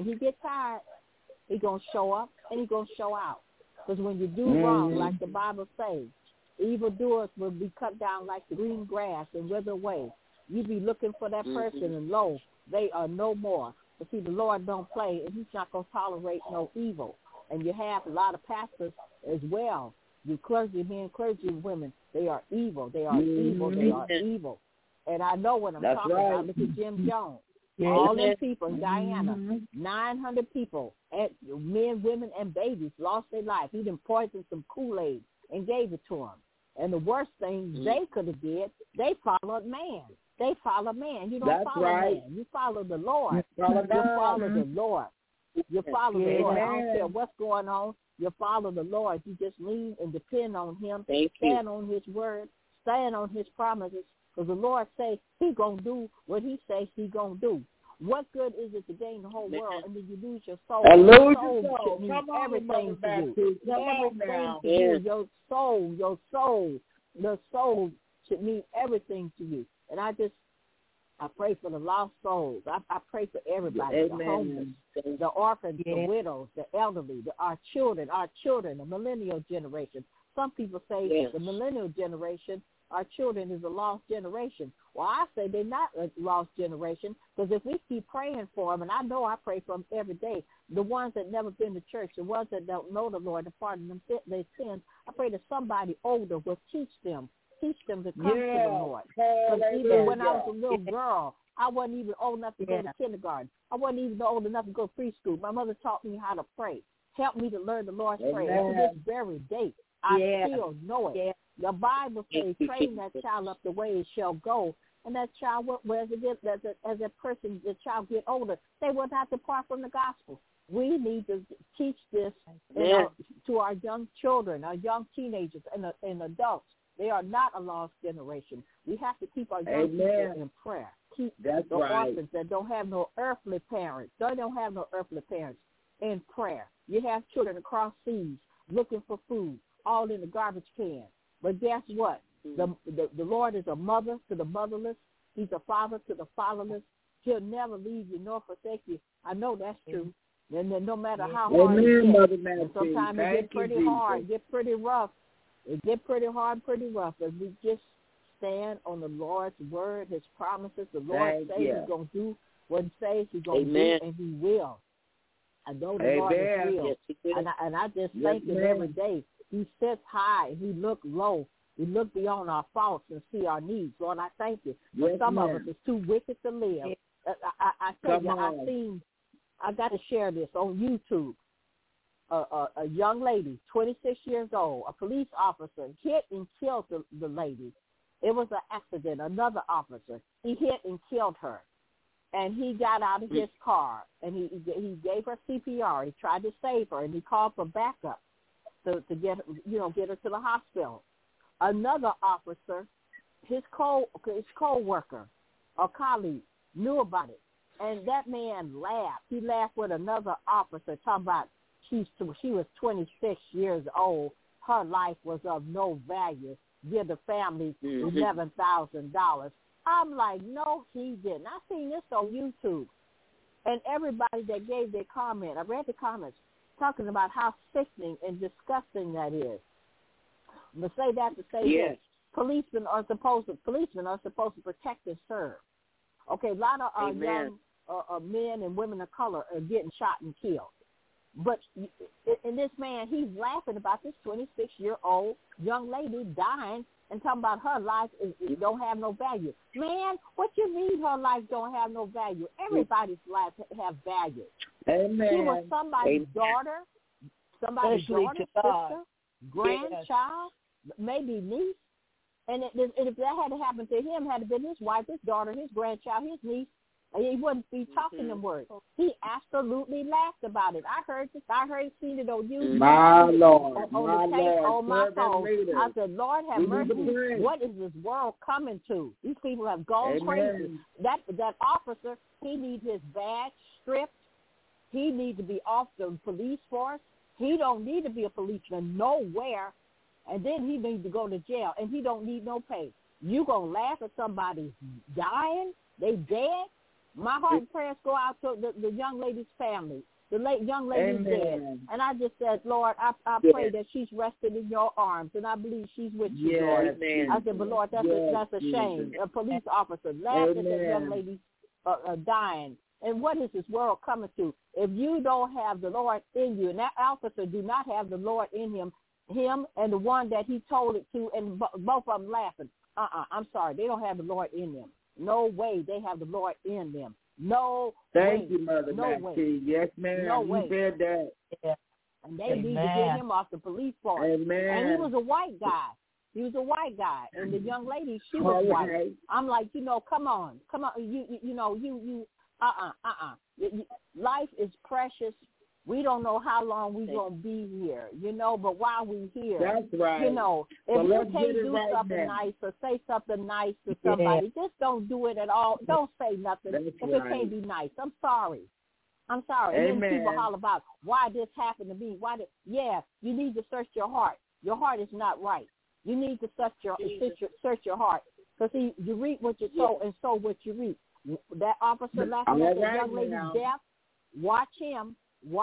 he going to show up and he going to show out. Because when you do wrong, like the Bible says, evildoers will be cut down like the green grass and wither away. You be looking for that person, and lo, they are no more. But see, the Lord don't play, and he's not going to tolerate no evil. And you have a lot of pastors as well. You clergy men, clergy women, they are evil. They are evil. They are evil. And I know what I'm talking about. Look at Jim Jones. All them people in Guyana, 900 people, men, women, and babies lost their life. He done poisoned some Kool-Aid and gave it to them. And the worst thing they could have did, they followed man. They follow man. You don't follow man. You follow the Lord. You follow the Lord. You follow the Lord. I don't care what's going on. You follow the Lord. You just lean and depend on him. Stand on his word. Stand on his promises. Because the Lord say he going to do what he says he going to do. What good is it to gain the whole world and then you lose your soul? And lose your soul should mean Come on, everything Mother to you. Everything to you. Your soul should mean everything to you. And I pray for the lost souls. I pray for everybody, the homeless, the orphans, the widows, the elderly, our children, the millennial generation. Some people say the millennial generation, our children, is a lost generation. Well, I say they're not a lost generation, because if we keep praying for them, and I know I pray for them every day, the ones that never been to church, the ones that don't know the Lord, the pardon them their sins, I pray that somebody older will teach them to come to the Lord. Because even when I was a little girl, I wasn't even old enough to go to kindergarten. I wasn't even old enough to go to preschool. My mother taught me how to pray, helped me to learn the Lord's Prayer. And to this very day, I still know it. The Bible says, train that child up the way it shall go. And that child, as a person, the child get older, they will not depart from the gospel. We need to teach this to our young children, our young teenagers, and adults. They are not a lost generation. We have to keep our young people in prayer. Keep the orphans that don't have no earthly parents. They don't have no earthly parents in prayer. You have children across seas looking for food, all in the garbage can. But guess what? The Lord is a mother to the motherless. He's a father to the fatherless. He'll never leave you nor forsake you. I know that's true. And then no matter how hard it gets, sometimes it gets pretty hard, get pretty rough. It get pretty hard, pretty rough. But we just stand on the Lord's word, his promises. The Lord says he's going to do what he says he's going to do, and he will. I know the Lord is real. And I just thank him every day. He sits high, he looks low. We look beyond our faults and see our needs. Lord, I thank you. But some of us is too wicked to live. I tell you, I got to share this on YouTube. A young lady, 26 years old, a police officer, hit and killed the lady. It was an accident. Another officer, he hit and killed her. And he got out of his car, and he gave her CPR. He tried to save her, and he called for backup to get her to the hospital. Another officer, his co-worker or colleague knew about it, and that man laughed. He laughed with another officer, talking about she was 26 years old. Her life was of no value. Give the family $11,000. I'm like, no, he didn't. I seen this on YouTube, and everybody that gave their comment, I read the comments talking about how sickening and disgusting that is. But say that to say this. Policemen are supposed to protect and serve. Okay, a lot of our young men and women of color are getting shot and killed. But and this man, he's laughing about this 26-year-old young lady dying and talking about her life don't have no value. Man, what you mean her life don't have no value? Everybody's life have value. Amen. She was somebody's daughter, somebody's daughter, sister, grandchild, maybe niece. And if that had happened to him, had it been his wife, his daughter, his grandchild, his niece, he wouldn't be talking them words. He absolutely laughed about it. I heard seen it on YouTube. My Lord, on the tape on my phone. Later. I said, Lord have mercy. What is this world coming to? These people have gone crazy. That officer, he needs his badge stripped. He needs to be off the police force. He don't need to be a policeman nowhere. And then he needs to go to jail, and he don't need no pay. You gonna laugh at somebody dying? They dead? My heart and prayers go out to the young lady's family. The young lady's dead. And I just said, Lord, I pray that she's rested in your arms, and I believe she's with you, Lord. I said, but Lord, that's a shame. A police officer laughed at that young lady dying. And what is this world coming to? If you don't have the Lord in you, and that officer do not have the Lord in him and the one that he told it to, and both of them laughing. I'm sorry. They don't have the Lord in them. No way they have the Lord in them. No Thank way. you, Mother no Maxie. way. Yes, ma'am. No you way. said that. Yeah. And they need to get him off the police force. Amen. And he was a white guy. And the young lady, she was white. I'm like, come on. Life is precious. We don't know how long we're going to be here, but while we're here, that's right. If you can't do something nice or say something nice to somebody, just don't do it at all. Don't say nothing it can't be nice. I'm sorry. Amen. And then people holler about why this happened to me. You need to search your heart. Your heart is not right. You need to search your heart. Because you reap what you sow and sow what you reap. That officer laughing at the young lady's death, watch him.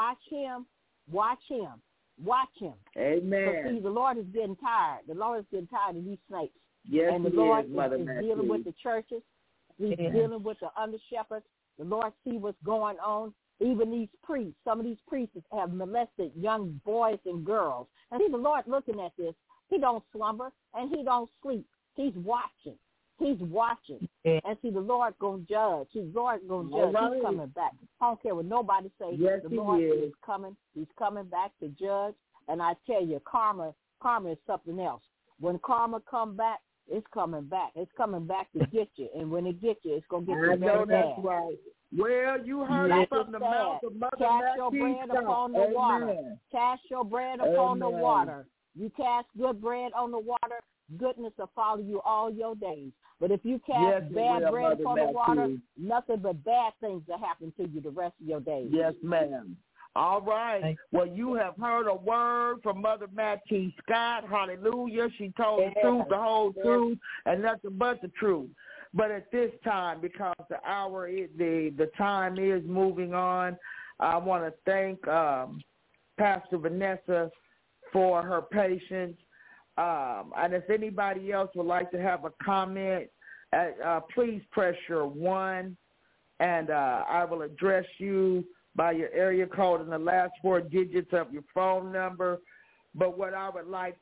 Amen. So see, the Lord is getting tired. The Lord is getting tired of these snakes. Yes, and the Lord is dealing with the churches. He's dealing with the under shepherds. The Lord see what's going on. Even these priests, some of these priests have molested young boys and girls. And see, the Lord looking at this. He don't slumber and he don't sleep. He's watching. And see, the Lord going to judge. He's coming back. I don't care what nobody say. Yes, the Lord is coming. He's coming back to judge. And I tell you, karma is something else. When karma come back, it's coming back. It's coming back to get you. And when it gets you, it's going to get you very bad. I know that's right. Well, you heard it from the mouth of Mother Cast your bread upon the water. Cast your bread upon the water. You cast good bread on the water, goodness will follow you all your days. But if you cast bad bread upon the water, nothing but bad things will happen to you the rest of your days. Yes, ma'am. All right. Well, you have heard a word from Mother Maxie Scott. Hallelujah. She told the truth, the whole truth, and nothing but the truth. But at this time, because the time is moving on, I want to thank Pastor Vanessa for her patience. And if anybody else would like to have a comment, please press your 1, and I will address you by your area code and the last 4 digits of your phone number. But what I would like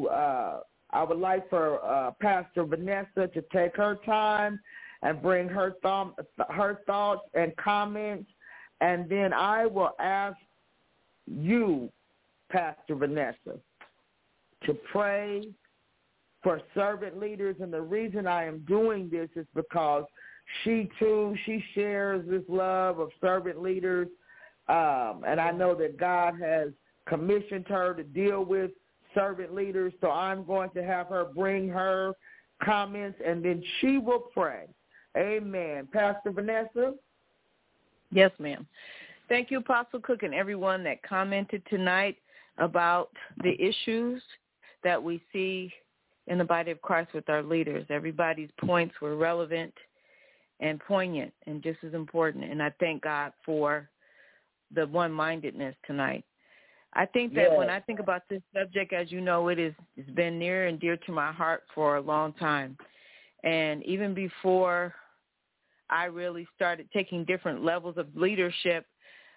for Pastor Vanessa to take her time and bring her thoughts and comments, and then I will ask you, Pastor Vanessa, to pray for servant leaders. And the reason I am doing this is because she shares this love of servant leaders, and I know that God has commissioned her to deal with servant leaders, so I'm going to have her bring her comments, and then she will pray. Amen. Pastor Vanessa? Yes, ma'am. Thank you, Apostle Cook, and everyone that commented tonight about the issues that we see in the body of Christ with our leaders. Everybody's points were relevant and poignant and just as important, and I thank God for the one-mindedness tonight. I think that when I think about this subject, as you know, it's been near and dear to my heart for a long time. And even before I really started taking different levels of leadership,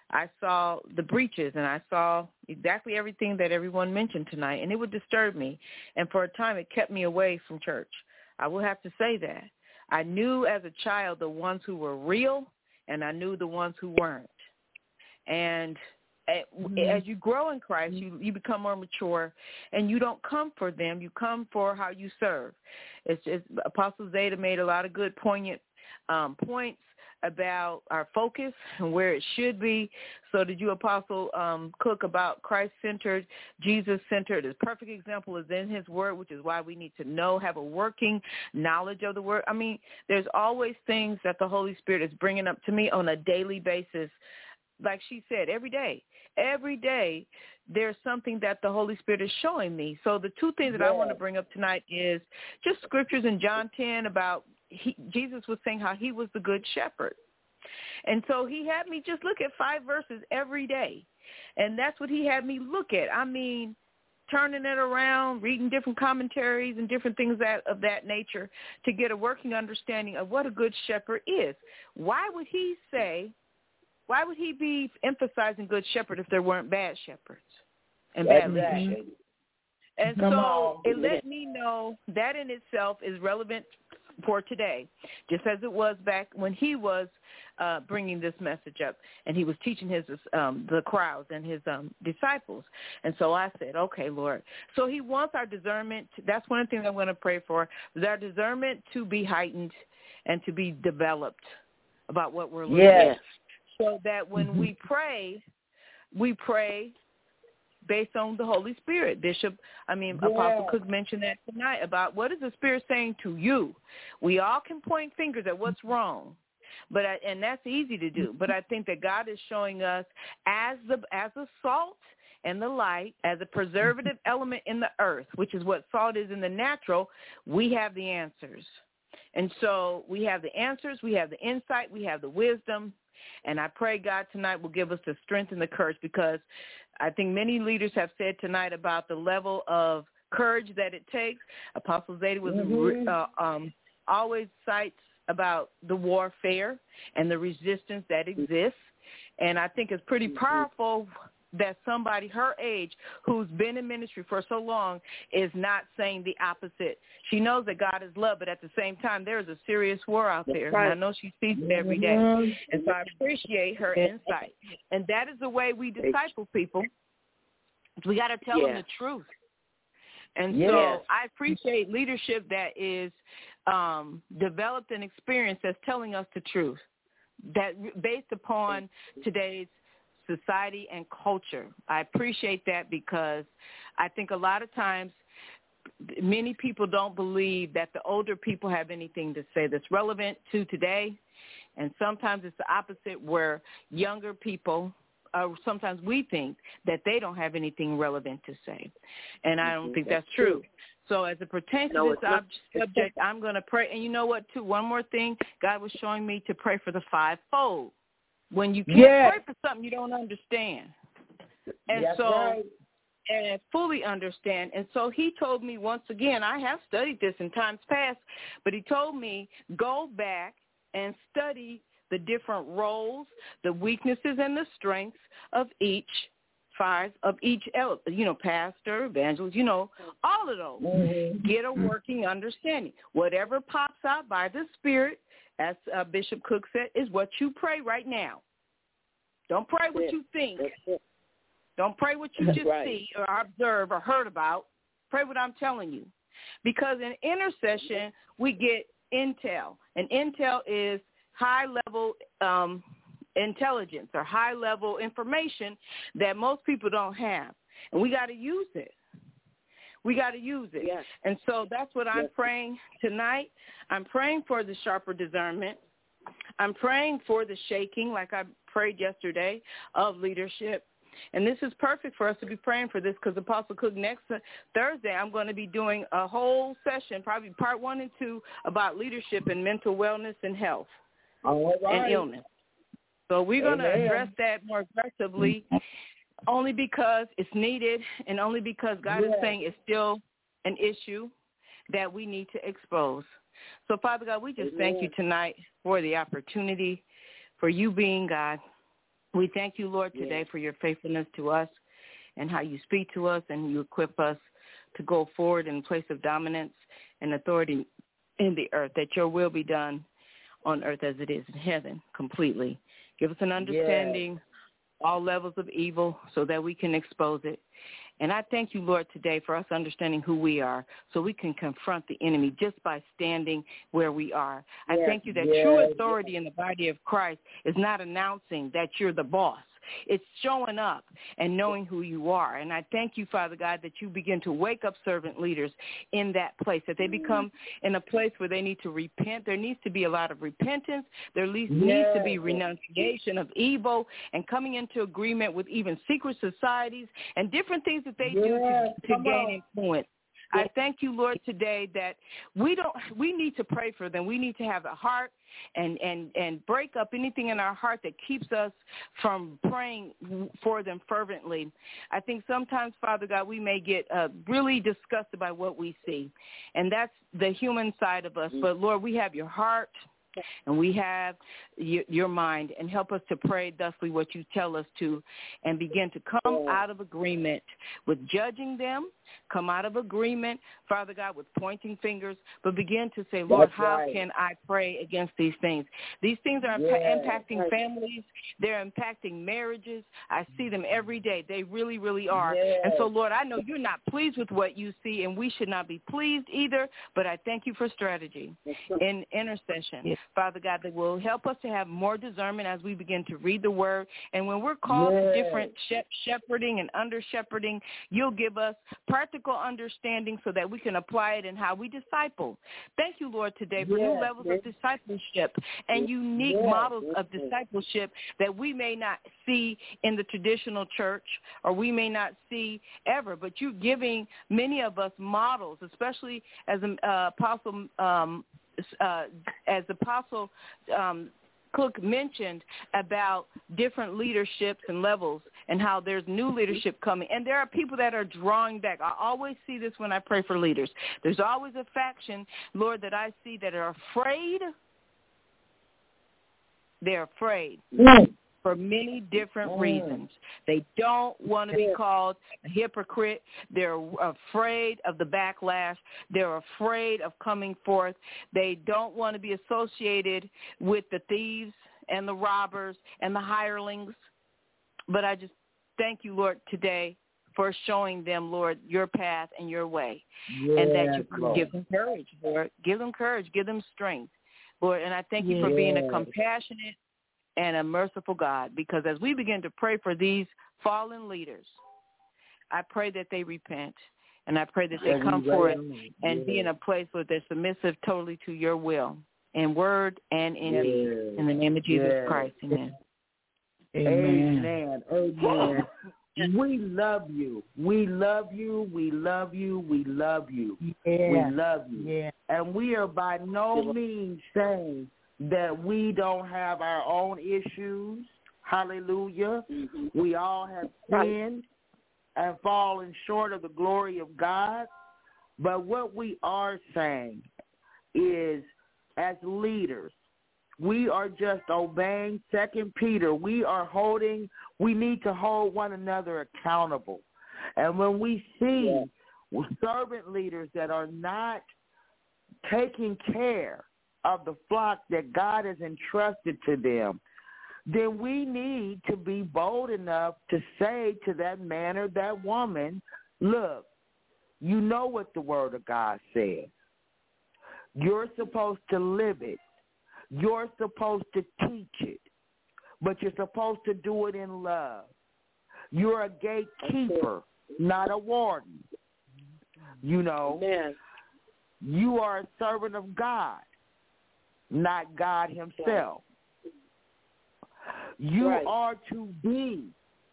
I saw the breaches, and I saw exactly everything that everyone mentioned tonight, and it would disturb me. And for a time, it kept me away from church. I will have to say that. I knew as a child the ones who were real, and I knew the ones who weren't. And as you grow in Christ, you become more mature, and you don't come for them. You come for how you serve. It's just Apostle Zeta made a lot of good, poignant points about our focus and where it should be. So did you, Apostle Cook, about Christ-centered, Jesus-centered. A perfect example is in his word, which is why we need to know, have a working knowledge of the word. I mean, there's always things that the Holy Spirit is bringing up to me on a daily basis. Like she said, every day there's something that the Holy Spirit is showing me. So the two things that I want to bring up tonight is just scriptures in John 10 about Jesus was saying how he was the good shepherd. And so he had me just look at 5 verses every day. And that's what he had me look at. I mean, turning it around, reading different commentaries and different things of that nature to get a working understanding of what a good shepherd is. Why would he be emphasizing good shepherd if there weren't bad shepherds and bad leadership? And so it let me know that in itself is relevant for today, just as it was back when he was bringing this message up and he was teaching his the crowds and his disciples. And so I said, okay, Lord. So he wants our discernment. That's one thing I'm going to pray for, is our discernment to be heightened and to be developed about what we're looking at. So that when we pray based on the Holy Spirit. Apostle Cook mentioned that tonight about what is the Spirit saying to you. We all can point fingers at what's wrong, and that's easy to do. But I think that God is showing us as the salt and the light, as a preservative element in the earth, which is what salt is in the natural, we have the answers. And so we have the answers, we have the insight, we have the wisdom. And I pray God tonight will give us the strength and the courage, because I think many leaders have said tonight about the level of courage that it takes. Apostle Zeta was always cites about the warfare and the resistance that exists. And I think it's pretty powerful that somebody her age who's been in ministry for so long is not saying the opposite. She knows that God is love, but at the same time, there is a serious war out there. Right. And I know she sees it every day. And so I appreciate her insight. And that is the way we disciple people. We got to tell them the truth. And so I appreciate leadership that is developed and experienced that's telling us the truth, that based upon today's society and culture. I appreciate that, because I think a lot of times many people don't believe that the older people have anything to say that's relevant to today. And sometimes it's the opposite, where younger people, sometimes we think that they don't have anything relevant to say. And I don't think that's true. So as it pertains to this subject, I'm going to pray. And you know what, too? One more thing. God was showing me to pray for the fivefold. When you can't pray for something you don't understand. And and fully understand. And so he told me once again, I have studied this in times past, but he told me go back and study the different roles, the weaknesses and the strengths of each pastor, evangelist, all of those. Get a working understanding. Whatever pops out by the Spirit, as Bishop Cook said, is what you pray right now. Don't pray what you think. Don't pray what you just see or observe or heard about. Pray what I'm telling you. Because in intercession, we get intel. And intel is high-level intelligence or high-level information that most people don't have. And we got to use it. Yes. And so that's what I'm praying tonight. I'm praying for the sharper discernment. I'm praying for the shaking, like I prayed yesterday, of leadership. And this is perfect for us to be praying for this, because Apostle Cook, next Thursday, I'm going to be doing a whole session, probably part 1 and 2, about leadership and mental wellness and health and illness. So we're going to address that more aggressively, only because it's needed and only because God is saying it's still an issue that we need to expose. So, Father God, we just thank you tonight for the opportunity, for you being God, We thank you, Lord, today for your faithfulness to us and how you speak to us and you equip us to go forward in a place of dominance and authority in the earth, that your will be done on earth as it is in heaven completely. Give us an understanding, all levels of evil, so that we can expose it. And I thank you, Lord, today for us understanding who we are so we can confront the enemy just by standing where we are. I thank you that true authority in the body of Christ is not announcing that you're the boss. It's showing up and knowing who you are. And I thank you, Father God, that you begin to wake up servant leaders in that place, that they become in a place where they need to repent. There needs to be a lot of repentance. There needs to be renunciation of evil and coming into agreement with even secret societies and different things that they do to gain influence. I thank you, Lord, today that we need to pray for them. We need to have a heart and break up anything in our heart that keeps us from praying for them fervently. I think sometimes, Father God, we may get really disgusted by what we see, and that's the human side of us. But, Lord, we have your heart and we have your mind, and help us to pray thusly what you tell us to, and begin to come out of agreement with judging them, come out of agreement, Father God, with pointing fingers, but begin to say, Lord, how can I pray against these things? These things are impacting families. They're impacting marriages. I see them every day. They really, really are. And so, Lord, I know you're not pleased with what you see, and we should not be pleased either, but I thank you for strategy in intercession, Father God, that will help us to have more discernment as we begin to read the word. And when we're called to different shepherding and under-shepherding, you'll give us practical understanding so that we can apply it in how we disciple. Thank you, Lord, today for new levels of discipleship and unique models of discipleship that we may not see in the traditional church, or we may not see ever, but you're giving many of us models, especially as Apostle Cook mentioned about different leaderships and levels and how there's new leadership coming. And there are people that are drawing back. I always see this when I pray for leaders. There's always a faction, Lord, that I see that are afraid. They're afraid for many different reasons. They don't want to be called a hypocrite. They're afraid of the backlash. They're afraid of coming forth. They don't want to be associated with the thieves and the robbers and the hirelings. But I just thank you, Lord, today for showing them, Lord, your path and your way, and that you give them courage, Lord. Give them courage. Give them strength, Lord. And I thank you for being a compassionate and a merciful God, because as we begin to pray for these fallen leaders, I pray that they repent, and I pray that they come forward and be in a place where they're submissive totally to your will, in word and in deed. In the name of Jesus Christ, amen. Amen. Amen. We love you. We love you. We love you. We love you. We love you. And we are by no means saying that we don't have our own issues. Hallelujah. We all have sinned and fallen short of the glory of God. But what we are saying is, as leaders, we are just obeying 2 Peter. We need to hold one another accountable. And when we see servant leaders that are not taking care of the flock that God has entrusted to them, then we need to be bold enough to say to that man or that woman, look, you know what the Word of God says. You're supposed to live it. You're supposed to teach it, but you're supposed to do it in love. You're a gatekeeper, not a warden. You know, you are a servant of God, not God himself. You are to be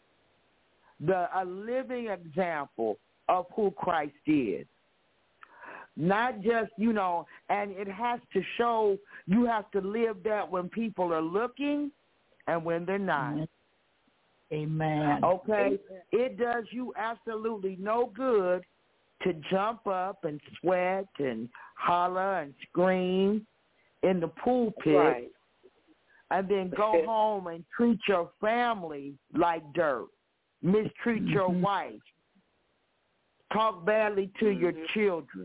a living example of who Christ is. Not just, and it has to show, you have to live that when people are looking and when they're not. Amen. Okay? It does you absolutely no good to jump up and sweat and holler and scream in the pulpit and then go home and treat your family like dirt, mistreat your wife, talk badly to your children.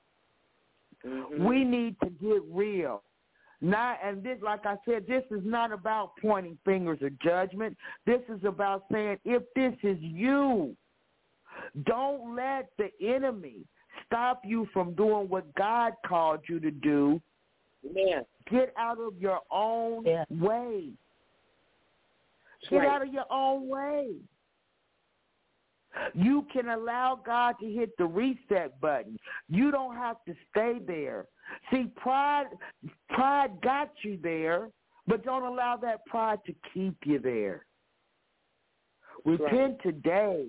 We need to get real. And this, like I said, this is not about pointing fingers or judgment. This is about saying, if this is you, don't let the enemy stop you from doing what God called you to do. Amen. Get out of your own way. Get out of your own way. You can allow God to hit the reset button. You don't have to stay there. See, pride got you there, but don't allow that pride to keep you there. Repent today.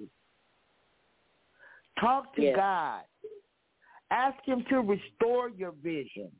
Talk to God. Ask him to restore your vision.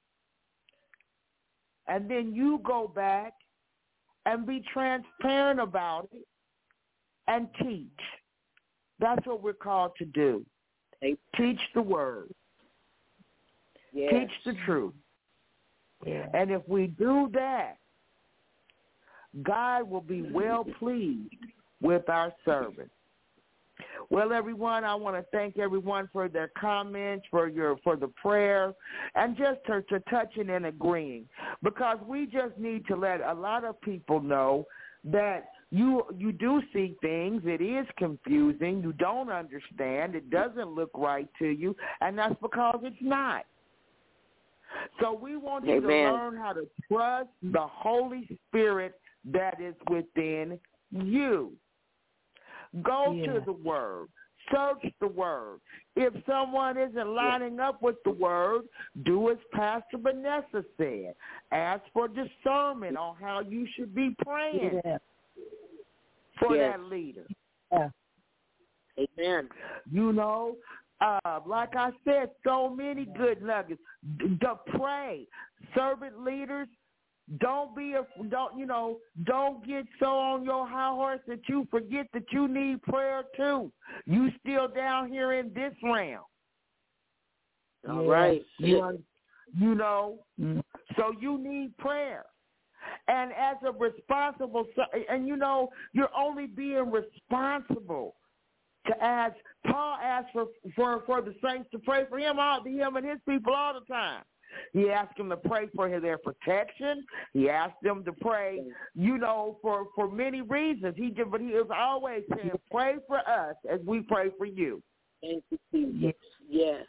And then you go back and be transparent about it and teach. That's what we're called to do. Teach the word. Yes. Teach the truth. Yeah. And if we do that, God will be well pleased with our service. Well, everyone, I want to thank everyone for their comments, for the prayer, and just to touching and agreeing, because we just need to let a lot of people know that you do see things. It is confusing. You don't understand. It doesn't look right to you, and that's because it's not. So we want you to learn how to trust the Holy Spirit that is within you. Go to the Word. Search the Word. If someone isn't lining up with the Word, do as Pastor Vanessa said. Ask for discernment on how you should be praying for that leader. Yeah. Amen. You know, like I said, so many good nuggets. Pray. Servant leaders, don't get so on your high horse that you forget that you need prayer too. You still down here in this realm. All right. So you need prayer. And as a responsible, and you're only being responsible to ask. Paul asked for the saints to pray for him and his people all the time. He asked them to pray for their protection. He asked them to pray, for many reasons. But he was always saying, pray for us as we pray for you. Thank you, yes.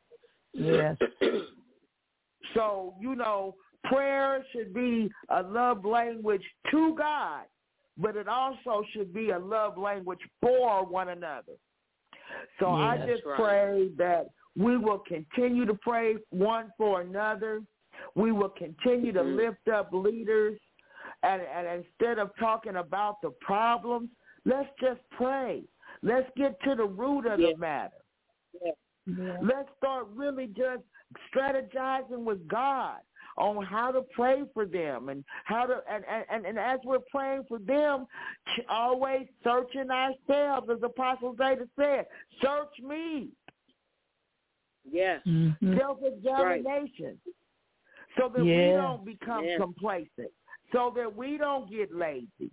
So, prayer should be a love language to God, but it also should be a love language for one another. So I just pray that we will continue to pray one for another. We will continue to lift up leaders. And instead of talking about the problems, let's just pray. Let's get to the root of the matter. Let's start really just strategizing with God on how to pray for them and how to and as we're praying for them, always searching ourselves, as Apostle Zeta said, search me. Yes. Self-examination. So that we don't become complacent. So that we don't get lazy.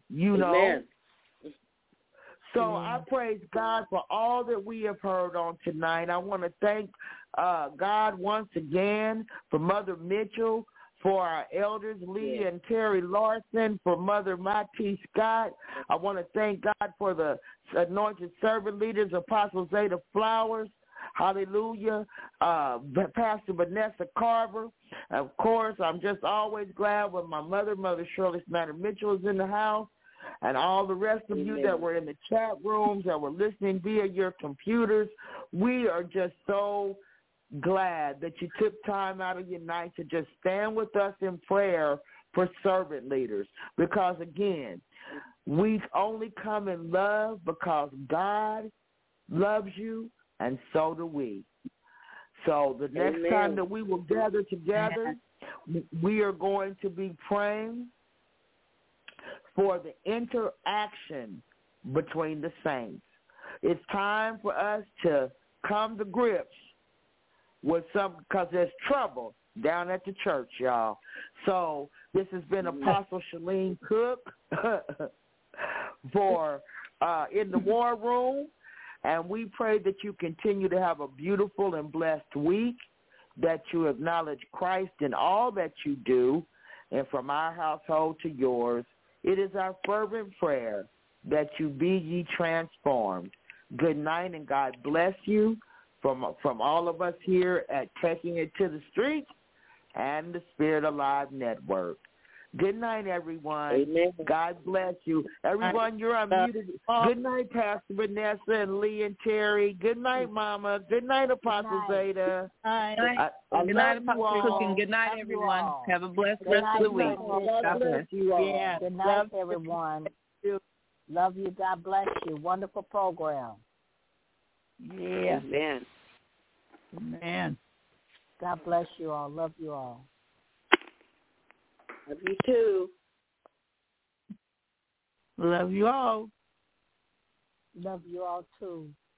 So I praise God for all that we have heard on tonight. I want to thank God once again for Mother Mitchell, for our elders, Leah and Terry Larson, for Mother Mattie Scott. I want to thank God for the anointed servant leaders, Apostle Zeta Flowers. Hallelujah. Pastor Vanessa Carver. Of course, I'm just always glad when my Mother Shirley Snyder Mitchell is in the house. And all the rest of you that were in the chat rooms, that were listening via your computers, we are just so glad that you took time out of your night to just stand with us in prayer for servant leaders. Because, again, we only come in love because God loves you, and so do we. So the next time that we will gather together, we are going to be praying for the interaction between the saints. It's time for us to come to grips with because there's trouble down at the church, y'all. So this has been Apostle Shalene Cook for In the War Room, and we pray that you continue to have a beautiful and blessed week, that you acknowledge Christ in all that you do, and from our household to yours, it is our fervent prayer that you be ye transformed. Good night, and God bless you from all of us here at Taking It to the Streets and the Spirit Alive Network. Good night, everyone. Amen. God bless you. Everyone, you're unmuted. Good night, Pastor Vanessa and Lee and Terry. Good night, Mama. Good night, Apostle Zeta. Good night, Apostle Cook, and good night, everyone. Have a blessed rest of the week. God bless you all. Yeah. Good night, everyone. Love you. God bless you. Wonderful program. Yeah. Amen. Amen. God bless you all. Love you all. Love you too. Love you all. Love you all too.